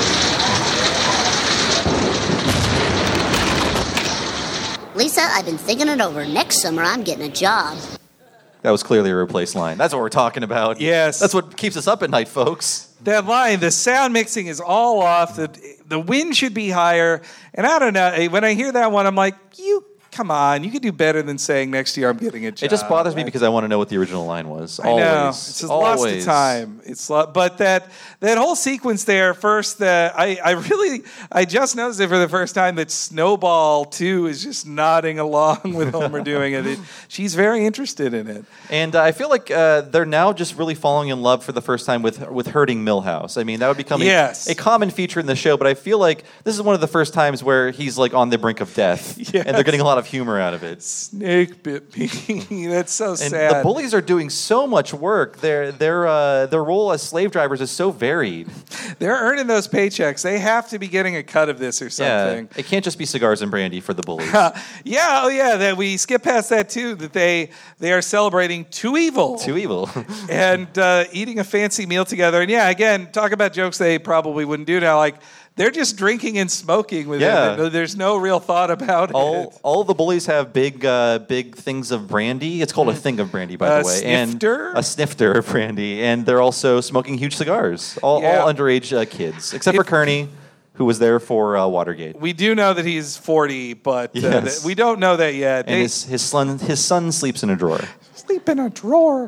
Lisa, I've been thinking it over. Next summer, I'm getting a job. That was clearly a replaced line. That's what we're talking about. Yes. That's what keeps us up at night, folks. That line, the sound mixing is all off. The wind should be higher. And I don't know, when I hear that one, I'm like, come on, you could do better than saying next year I'm getting a job. It just bothers me because I want to know what the original line was. I know. It's just lost to time. But that whole sequence there, first, I just noticed it for the first time that Snowball, too, is just nodding along with Homer doing it. She's very interested in it. And I feel like they're now just really falling in love for the first time with hurting Milhouse. I mean, that would become a common feature in the show, but I feel like this is one of the first times where he's like on the brink of death. Yes. And they're getting a lot of humor out of it. Snake bit me. That's so sad. And the bullies are doing so much work. Their role as slave drivers is so varied. They're earning those paychecks. They have to be getting a cut of this or something. Yeah, it can't just be cigars and brandy for the bullies. That we skip past that too. That they are celebrating Too Evil. Too Evil. And eating a fancy meal together. And again, talk about jokes they probably wouldn't do now. Like, they're just drinking and smoking with it. There's no real thought about it. All the bullies have big things of brandy. It's called a thing of brandy, by the way. Snifter? And a snifter of brandy. And they're also smoking huge cigars. All underage kids, except for Kearney, who was there for Watergate. We do know that he's 40, but we don't know that yet. And his son sleeps in a drawer. Sleep in a drawer.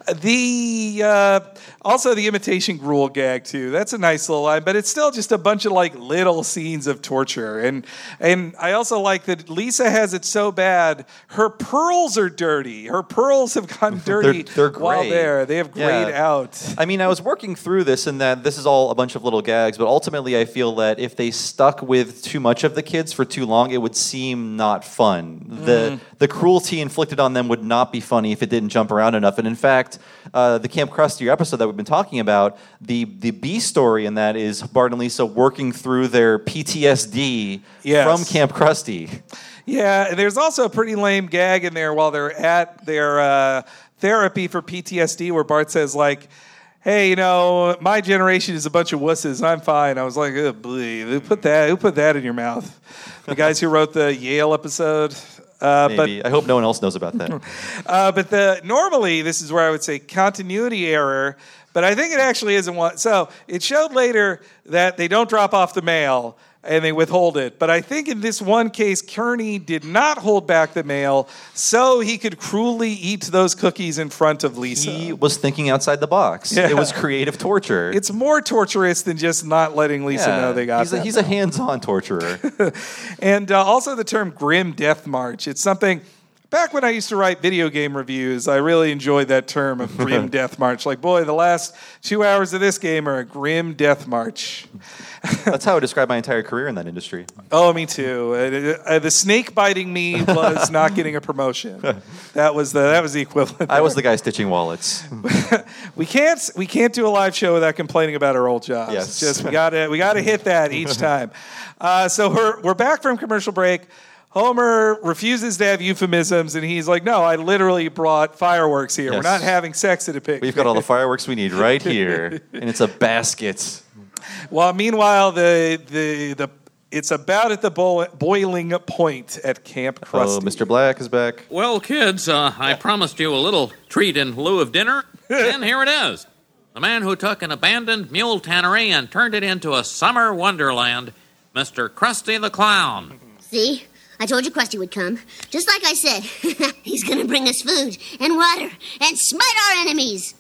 Also the imitation gruel gag too. That's a nice little line, but it's still just a bunch of like little scenes of torture. And I also like that Lisa has it so bad. Her pearls are dirty. Her pearls have gone dirty they're gray. while there. They have grayed out. I mean, I was working through this, and that this is all a bunch of little gags, but ultimately I feel that if they stuck with too much of the kids for too long, it would seem not fun. The cruelty inflicted on them would not be funny if it didn't jump around enough. And in fact, the Camp Krusty episode that we've been talking about, the B story in that is Bart and Lisa working through their PTSD from Camp Krusty. Yeah, and there's also a pretty lame gag in there while they're at their therapy for PTSD where Bart says, like, hey, you know, my generation is a bunch of wusses. I'm fine. I was like, oh, boy, who put that in your mouth? The guys who wrote the Yale episode? Maybe. I hope no one else knows about that. But normally, this is where I would say continuity error, but I think it actually isn't one. So it showed later that they don't drop off the mail and they withhold it. But I think in this one case, Kearney did not hold back the mail so he could cruelly eat those cookies in front of Lisa. He was thinking outside the box. Yeah. It was creative torture. It's more torturous than just not letting Lisa know they got that. He's a hands-on torturer. And also the term grim death march. It's something... Back when I used to write video game reviews, I really enjoyed that term of grim death march. Like, boy, the last 2 hours of this game are a grim death march. That's how I describe my entire career in that industry. Oh, me too. The snake biting me was not getting a promotion. That was the equivalent. I was the guy stitching wallets. We can't do a live show without complaining about our old jobs. Yes. It's just we gotta hit that each time. So we're back from commercial break. Homer refuses to have euphemisms, and he's like, no, I literally brought fireworks here. Yes. We're not having sex at a picnic. We've got all the fireworks we need right here, and it's a basket. Well, meanwhile, it's about at the boiling point at Camp Krusty. Oh, Mr. Black is back. Well, kids, I promised you a little treat in lieu of dinner, and here it is. The man who took an abandoned mule tannery and turned it into a summer wonderland, Mr. Krusty the Clown. See? I told you Krusty would come. Just like I said. He's going to bring us food and water and smite our enemies.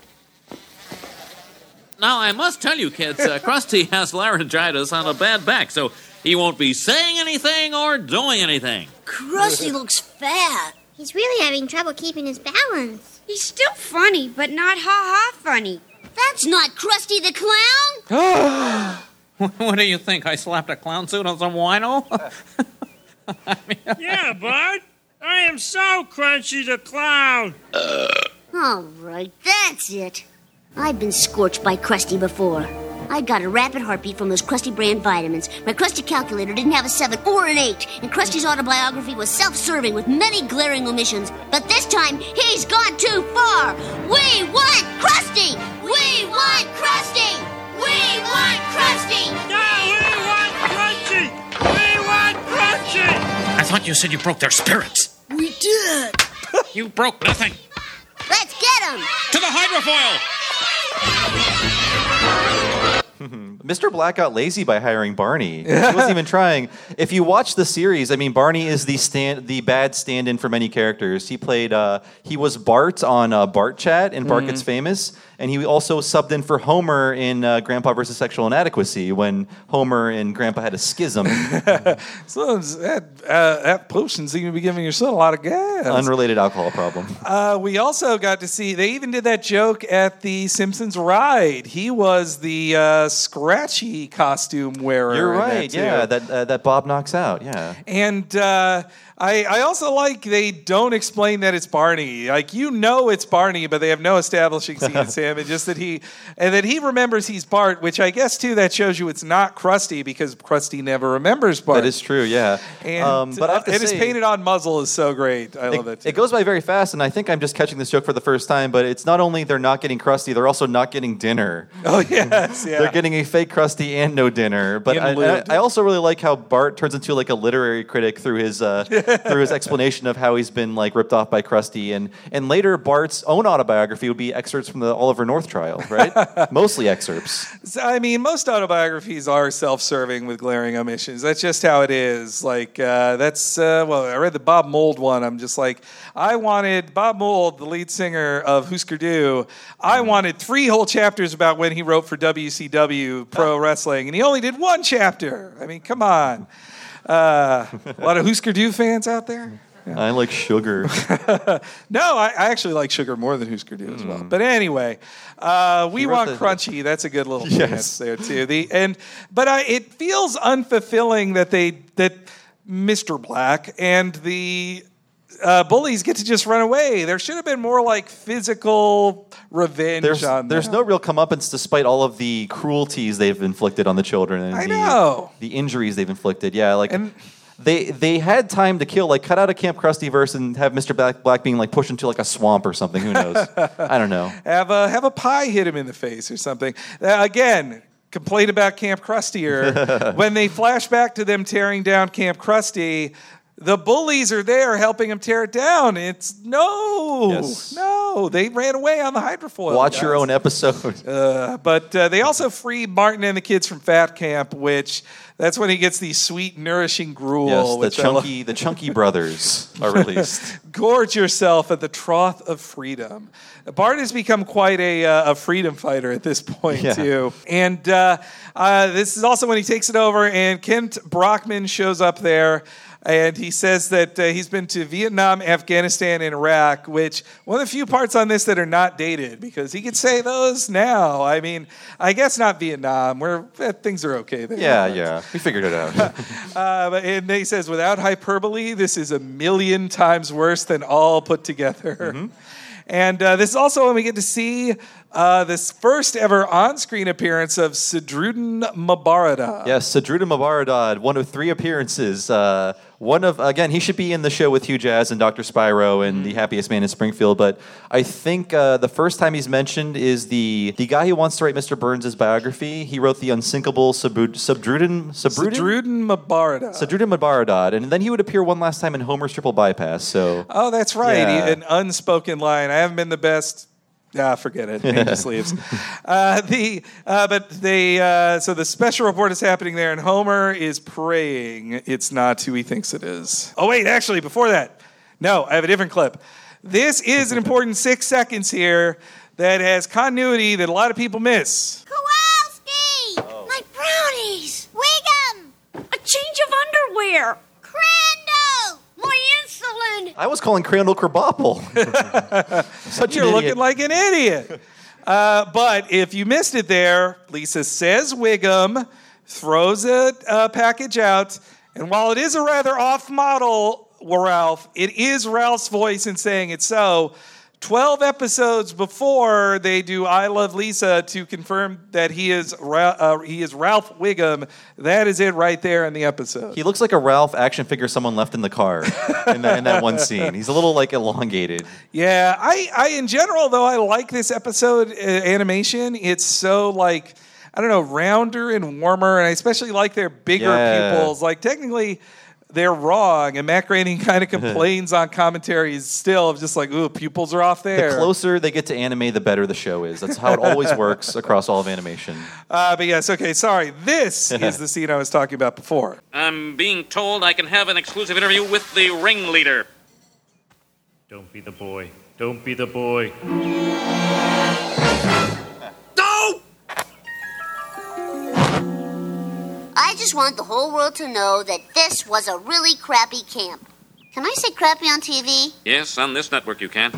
Now, I must tell you, kids, Krusty has laryngitis on a bad back, so he won't be saying anything or doing anything. Krusty looks fat. He's really having trouble keeping his balance. He's still funny, but not ha-ha funny. That's not Krusty the Clown. What do you think? I slapped a clown suit on some wino? Yeah, Bart. I am so Crunchy the Clown. All right, that's it. I've been scorched by Krusty before. I got a rapid heartbeat from those Krusty brand vitamins. My Krusty calculator didn't have a 7 or an 8, and Krusty's autobiography was self-serving with many glaring omissions. But this time, he's gone too far. We want Krusty! We want Krusty! We want Krusty! No, we want Crunchy! We want Crunchy! I thought you said you broke their spirits. We did. You broke nothing. Let's get him! To the hydrofoil! Mr. Black got lazy by hiring Barney. He wasn't even trying. If you watch the series, I mean, Barney is the bad stand-in for many characters. He played, he was Bart on Bart Chat in Bart Gets Famous, and he also subbed in for Homer in Grandpa vs. Sexual Inadequacy when Homer and Grandpa had a schism. So that potion seems to be giving your son a lot of gas. Unrelated alcohol problem. We also got to see, they even did that joke at the Simpsons ride. He was the scratchy costume wearer. You're right, yeah, that Bob knocks out, yeah. And I also like they don't explain that it's Barney. Like, you know it's Barney, but they have no establishing scene it's him. And just that he remembers he's Bart, which I guess, too, that shows you it's not Krusty because Krusty never remembers Bart. That is true, yeah. And, but I have to say, his painted on muzzle is so great. I love it. It goes by very fast, and I think I'm just catching this joke for the first time, but it's not only they're not getting Krusty, they're also not getting dinner. Oh, yes, yeah. They're getting a fake Krusty and no dinner. But I also really like how Bart turns into like a literary critic through his through his explanation of how he's been like ripped off by Krusty, and later Bart's own autobiography would be excerpts from the Oliver North trial, right? Mostly excerpts. So, I mean, most autobiographies are self-serving with glaring omissions. That's just how it is. Like well, I read the Bob Mould one. I'm just like, I wanted Bob Mould, the lead singer of Husker Du. I wanted 3 whole chapters about when he wrote for WCW Pro Wrestling, and he only did 1 chapter. I mean, come on. A lot of Husker Du fans out there? Yeah. I like Sugar. No, I actually like Sugar more than Husker Du as well. But anyway, We Want Crunchy. That's a good little thing that's there too. But it feels unfulfilling that that Mr. Black and the bullies get to just run away. There should have been more like physical revenge on them. There's no real comeuppance despite all of the cruelties they've inflicted on the children and the injuries they've inflicted. Yeah, like they had time to kill, like cut out a Camp Krusty verse and have Mr. Black being like pushed into like a swamp or something. Who knows? I don't know. Have a pie hit him in the face or something. Again, complaint about Camp Krusty. When they flash back to them tearing down Camp Krusty, the bullies are there helping him tear it down. No, they ran away on the hydrofoil. Watch your own episode. But they also free Martin and the kids from Fat Camp, which that's when he gets the sweet, nourishing gruel. Yes, the chunky brothers are released. Gorge yourself at the trough of freedom. Bart has become quite a freedom fighter at this point, too. And this is also when he takes it over, and Kent Brockman shows up there. And he says that he's been to Vietnam, Afghanistan, and Iraq, which one of the few parts on this that are not dated, because he could say those now. I mean, I guess not Vietnam, where things are okay there. Yeah, we figured it out. And he says, without hyperbole, this is 1,000,000 times worse than all put together. Mm-hmm. And this is also when we get to see this first ever on-screen appearance of Sadruddin Mubaradad. Yes, Sadruddin Mubaradad, one of 3 appearances. He should be in the show with Hugh Jazz and Dr. Spyro and The Happiest Man in Springfield, but I think the first time he's mentioned is the guy who wants to write Mr. Burns' biography. He wrote The Unsinkable Sadruddin Mubaradad. Sadruddin Mubaradad, and then he would appear one last time in Homer's Triple Bypass. So, oh, that's right, an unspoken line. I haven't been the best. Forget it. He just leaves. So the special report is happening there, and Homer is praying it's not who he thinks it is. Oh, wait, actually, before that, no, I have a different clip. This is an important 6 seconds here that has continuity that a lot of people miss. Kowalski! Oh. My brownies! Wiggum! A change of underwear! Crandall! My insulin! I was calling Crandall Kerbopple. You're looking like an idiot. But if you missed it there, Lisa says Wiggum, throws a package out, and while it is a rather off-model Ralph, it is Ralph's voice in saying it. So 12 episodes before they do I Love Lisa to confirm that he is Ralph Wiggum. That is it right there in the episode. He looks like a Ralph action figure someone left in the car in that one scene. He's a little like elongated. Yeah, I in general though I like this episode animation. It's so like I don't know, rounder and warmer, and I especially like their bigger pupils. Like technically they're wrong, and Matt Groening kind of complains on commentaries still of just like, ooh, pupils are off there. The closer they get to anime, the better the show is. That's how it always works across all of animation. But yes, okay, sorry. This is the scene I was talking about before. I'm being told I can have an exclusive interview with the ringleader. Don't be the boy. Don't be the boy. I just want the whole world to know that this was a really crappy camp. Can I say crappy on TV? Yes, on this network you can.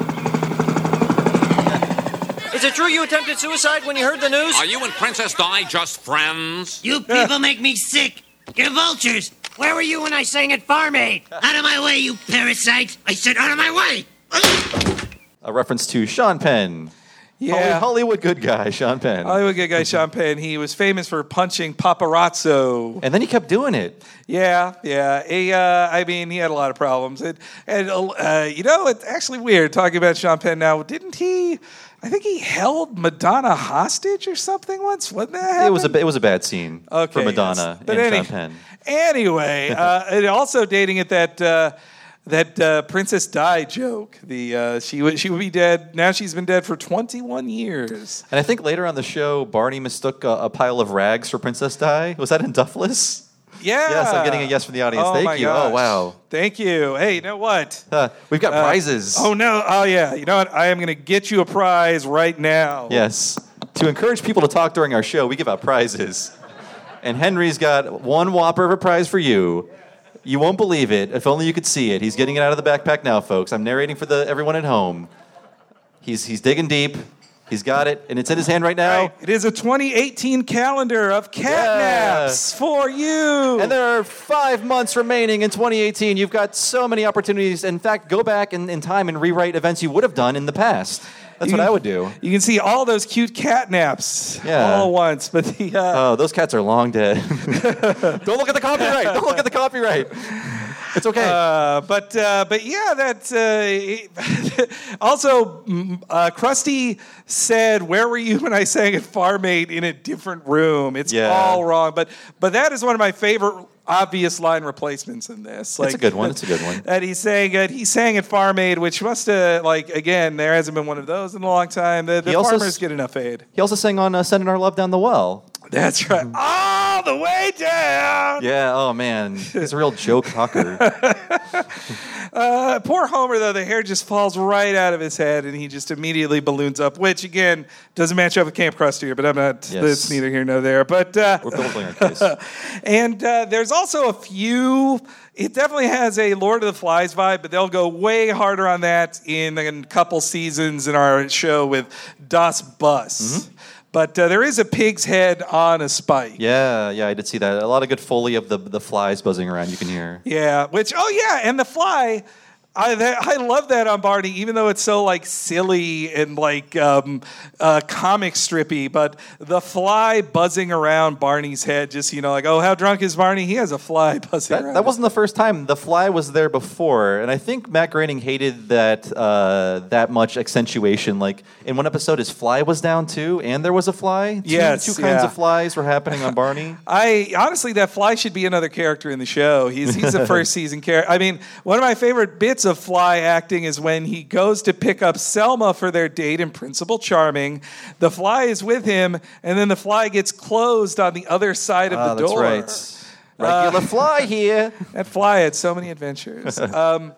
Is it true you attempted suicide when you heard the news? Are you and Princess Di just friends? You people make me sick. You're vultures. Where were you when I sang at Farm Aid? Out of my way, you parasites. I said out of my way. A reference to Sean Penn. Yeah. Hollywood good guy, Sean Penn. Hollywood good guy, Sean Penn. He was famous for punching paparazzo. And then he kept doing it. Yeah. He had a lot of problems. It's actually weird talking about Sean Penn now. I think he held Madonna hostage or something once. Wasn't that? It was a bad scene for Madonna and Sean Penn. Anyway, and also dating it that that Princess Di joke. She would be dead. Now she's been dead for 21 years. And I think later on the show, Barney mistook a pile of rags for Princess Di. Was that in Duffless? Yeah. Yes, I'm getting a yes from the audience. Thank you. Gosh. Oh, wow. Thank you. Hey, you know what? We've got prizes. Oh, no. Oh, yeah. You know what? I am going to get you a prize right now. Yes. To encourage people to talk during our show, we give out prizes. And Henry's got one whopper of a prize for you. You won't believe it. If only you could see it. He's getting it out of the backpack now, folks. I'm narrating for everyone at home. He's digging deep. He's got it, and it's in his hand right now. Right. It is a 2018 calendar of catnaps for you. And there are 5 months remaining in 2018. You've got so many opportunities. In fact, go back in time and rewrite events you would have done in the past. That's what I would do. You can see all those cute catnaps all at once. But those cats are long dead. Don't look at the copyright. Don't look at the copyright. It's okay. But yeah, that's also Krusty said, "Where were you when I sang at Farm Aid?" in a different room. It's all wrong. But that is one of my favorite obvious line replacements in this. It's a good one. It's a good one. That he sang at Farm Aid, which must have, again, there hasn't been one of those in a long time. The farmers get enough aid. He also sang on Sending Our Love Down the Well. That's right. All the way down. Yeah, oh man. He's a real joke talker. Poor Homer, though, the hair just falls right out of his head and he just immediately balloons up, which, again, doesn't match up with Camp Krusty here, but I'm not, that's neither here nor there. But, we're building our case. And there's also a few, it definitely has a Lord of the Flies vibe, but they'll go way harder on that in a couple seasons in our show with Das Bus. Mm-hmm. But there is a pig's head on a spike. Yeah, I did see that. A lot of good Foley of the flies buzzing around you can hear. Yeah, and the fly, I love that on Barney, even though it's so silly and comic strippy. But the fly buzzing around Barney's head, just oh, how drunk is Barney? He has a fly buzzing around. That wasn't the first time. The fly was there before, and I think Matt Groening hated that much accentuation. In one episode, his fly was down too, and there was a fly. Two kinds of flies were happening on Barney. Honestly, that fly should be another character in the show. He's a first season character. I mean, one of my favorite bits of fly acting is when he goes to pick up Selma for their date in Principal Charming. The fly is with him, and then the fly gets closed on the other side of the door. That's right. Regular fly here. That fly had so many adventures. But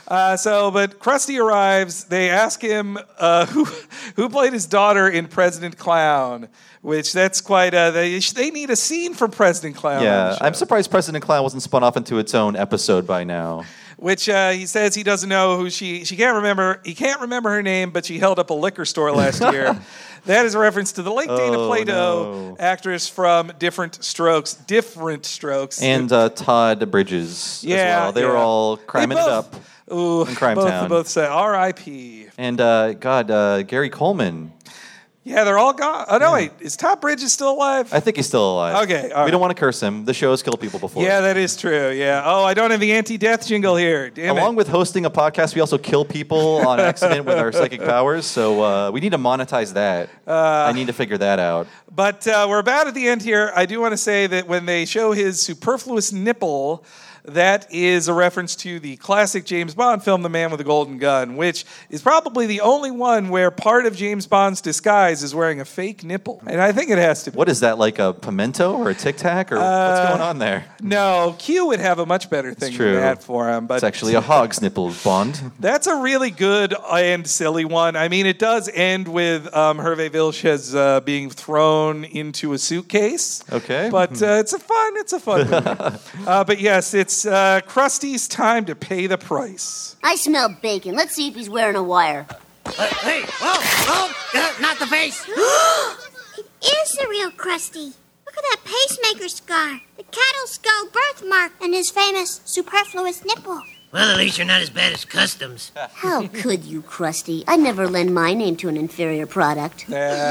Krusty arrives. They ask him who played his daughter in President Clown, which that's quite they need a scene for President Clown. Yeah, I'm surprised President Clown wasn't spun off into its own episode by now. Which he says he doesn't know who she can't remember. He can't remember her name, but she held up a liquor store last year. That is a reference to the late Dana Plato, actress from Different Strokes. And Todd Bridges as well. They were all criming it up in Crime Town. Both say R.I.P. And, Gary Coleman. Yeah, they're all gone. Oh, no, wait. Is Todd Bridges still alive? I think he's still alive. Okay. We don't want to curse him. The show has killed people before. Yeah, that is true. Yeah. Oh, I don't have the anti-death jingle here. Damn Along with hosting a podcast, we also kill people on accident with our psychic powers. So we need to monetize that. I need to figure that out. But we're about at the end here. I do want to say that when they show his superfluous nipple, that is a reference to the classic James Bond film, The Man with the Golden Gun, which is probably the only one where part of James Bond's disguise is wearing a fake nipple. And I think it has to be. What is that, like a pimento or a Tic Tac? Or what's going on there? No, Q would have a much better thing than that for him. But it's actually a hog's nipple, Bond. That's a really good and silly one. I mean, it does end with Hervé Villechaize being thrown into a suitcase. Okay. But it's a fun movie. But yes, it's Krusty's time to pay the price. I smell bacon. Let's see if he's wearing a wire. Hey, whoa, not the face. It is the real Krusty. Look at that pacemaker scar, the cattle skull birthmark, and his famous superfluous nipple. Well, at least you're not as bad as Customs. How could you, Krusty? I'd never lend my name to an inferior product.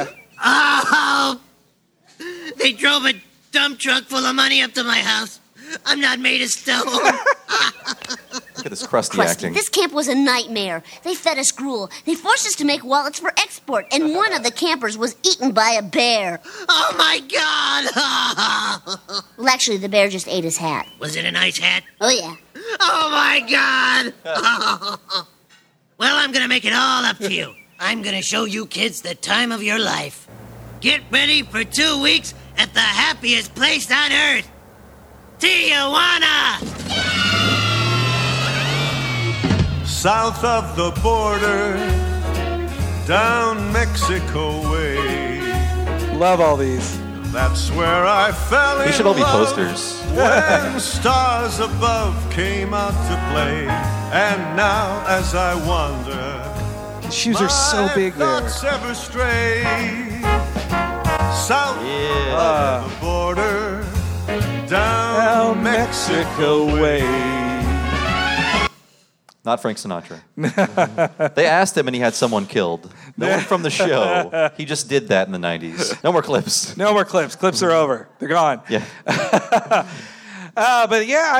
Oh! They drove a dump truck full of money up to my house. I'm not made of stone. Look at this Krusty acting. This camp was a nightmare. They fed us gruel. They forced us to make wallets for export, and one of the campers was eaten by a bear. Oh, my God! Well, actually, the bear just ate his hat. Was it a nice hat? Oh, yeah. Oh, my God! Well, I'm gonna make it all up to you. I'm gonna show you kids the time of your life. Get ready for 2 weeks at the happiest place on earth, Tijuana! South of the border, down Mexico way. Love all these. That's where I fell in love. We should all be posters. When stars above came out to play, and now as I wander, the shoes are so big there. Ever stray. South of the border, down Mexico way. Not Frank Sinatra. They asked him and he had someone killed. No one from the show. He just did that in the 90s. No more clips. No more clips. Clips are over. They're gone. Yeah. But yeah,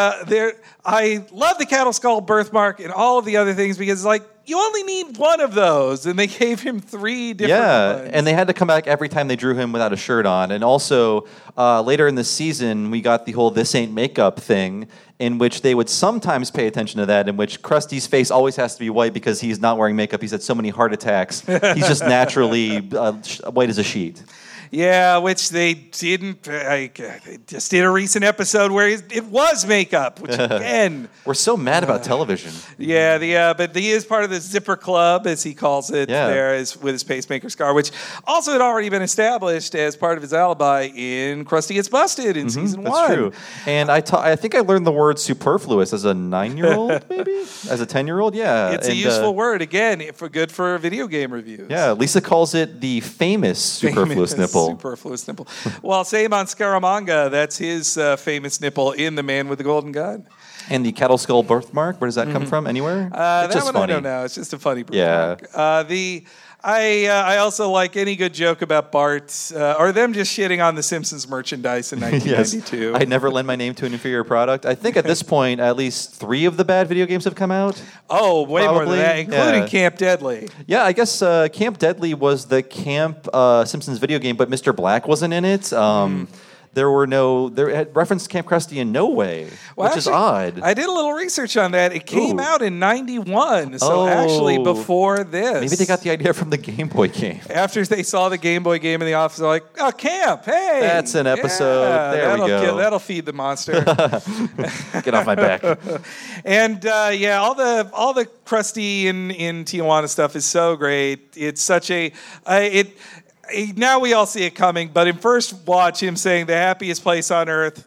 I love the cattle skull birthmark and all of the other things because like you only need one of those, and they gave him 3 different ones. And they had to come back every time they drew him without a shirt on. And also, later in the season, we got the whole "this ain't makeup" thing, in which they would sometimes pay attention to that, in which Krusty's face always has to be white because he's not wearing makeup. He's had so many heart attacks. He's just naturally white as a sheet. Yeah, which they didn't. They just did a recent episode where it was makeup, which again, we're so mad about television. Yeah, but he is part of the Zipper Club, as he calls it. There is with his pacemaker scar, which also had already been established as part of his alibi in Krusty Gets Busted in season 1. That's true. And I think I learned the word superfluous as a 9-year-old, maybe as a 10-year-old. Yeah, it's a useful word again good for video game reviews. Yeah, Lisa calls it the famous superfluous nipple. Superfluous nipple. Well, same on Scaramanga. That's his famous nipple in The Man with the Golden Gun. And the cattle skull birthmark, where does that come from? Anywhere? It's that just one funny. I don't know. It's just a funny birthmark. Yeah. I also like any good joke about Bart or them just shitting on the Simpsons merchandise in 1992. Yes. I never lend my name to an inferior product. I think at this point, at least 3 of the bad video games have come out. Oh, way more than that, including Camp Deadly. Yeah, I guess Camp Deadly was the Camp Simpsons video game, but Mr. Black wasn't in it. There had referenced Camp Krusty in no way, which is odd. I did a little research on that. It came out in 91, so actually before this. Maybe they got the idea from the Game Boy game. After they saw the Game Boy game in the office, they're like, oh, Camp, hey. That's an episode. There we go. That'll feed the monster. Get off my back. And all the Krusty in Tijuana stuff is so great. It's such now we all see it coming, but in first watch, him saying the happiest place on earth,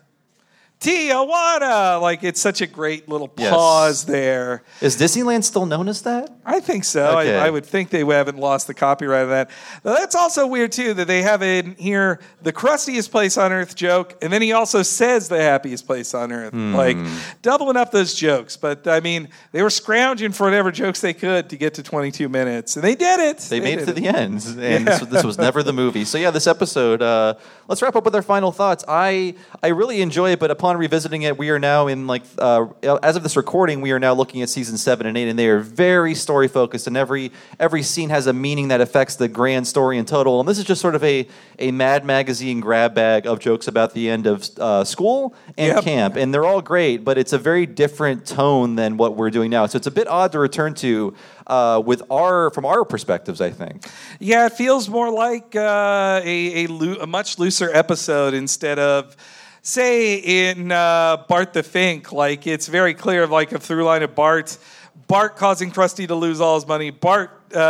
Tijuana. Like, it's such a great little pause there. Is Disneyland still known as that? I think so. Okay. I would think they haven't lost the copyright of that. Now, that's also weird, too, that they have in here the crustiest place on earth joke, and then he also says the happiest place on earth. Like, doubling up those jokes. But, I mean, they were scrounging for whatever jokes they could to get to 22 minutes, and they did it. They made it to the end, and this was never the movie. So, this episode, let's wrap up with our final thoughts. I really enjoy it, but upon revisiting it, we are now in as of this recording, we are now looking at season 7 and 8, and they are very story focused, and every scene has a meaning that affects the grand story in total. And this is just sort of a Mad Magazine grab bag of jokes about the end of school and camp, and they're all great, but it's a very different tone than what we're doing now. So it's a bit odd to return to from our perspectives, I think. Yeah, it feels more like a much looser episode instead of, say, in Bart the Fink. Like, it's very clear, like a through line of Bart causing Krusty to lose all his money. Bart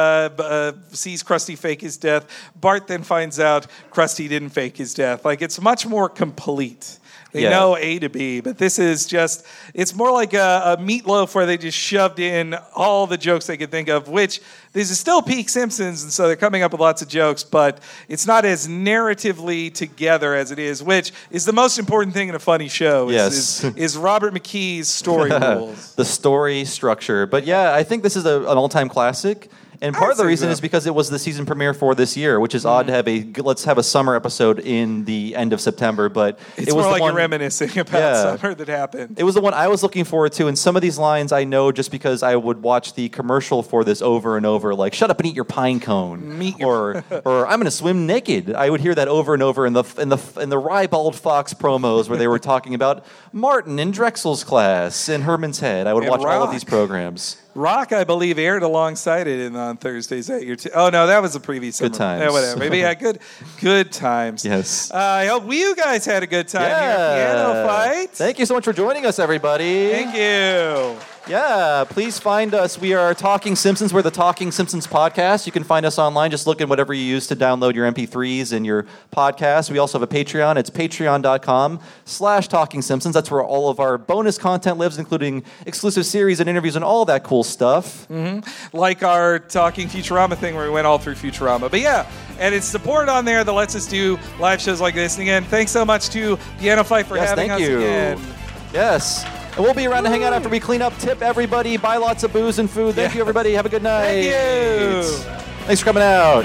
sees Krusty fake his death. Bart then finds out Krusty didn't fake his death. Like, it's much more complete. They know A to B, but this is just, it's more like a meatloaf where they just shoved in all the jokes they could think of, which this is still peak Simpsons, and so they're coming up with lots of jokes, but it's not as narratively together as it is, which is the most important thing in a funny show, is Robert McKee's story rules. The story structure. But I think this is an all-time classic. And part of the see reason that. is because it was the season premiere for this year, which is odd to have let's have a summer episode in the end of September. But It's it was more the like one, you're reminiscing about summer that happened. It was the one I was looking forward to, and some of these lines I know just because I would watch the commercial for this over and over, like "Shut up and eat your pine cone," or "I'm going to swim naked." I would hear that over and over in the Ribald Fox promos where they were talking about Martin in Drexel's class in Herman's Head. I would And watch all of Rock. these programs. Rock, I believe, aired alongside it on Thursdays at your. Oh no, that was the previous summer. Good times. Yeah, whatever. Maybe good times. Yes. I hope you guys had a good time here at Piano Fight. Thank you so much for joining us, everybody. Thank you. Yeah, please find us. We are Talking Simpsons. We're the Talking Simpsons podcast. You can find us online. Just look at whatever you use to download your MP3s and your podcasts. We also have a Patreon. It's patreon.com/Talking Simpsons. That's where all of our bonus content lives, including exclusive series and interviews and all that cool stuff. Mm-hmm. Like our Talking Futurama thing where we went all through Futurama. But yeah, and it's support on there that lets us do live shows like this. And again, thanks so much to Piano Fight for having us again. Yes. And we'll be around to hang out after we clean up. Tip everybody. Buy lots of booze and food. Thank you, everybody. Have a good night. Thank you. Thanks for coming out.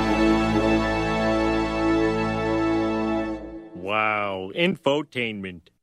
Wow, infotainment.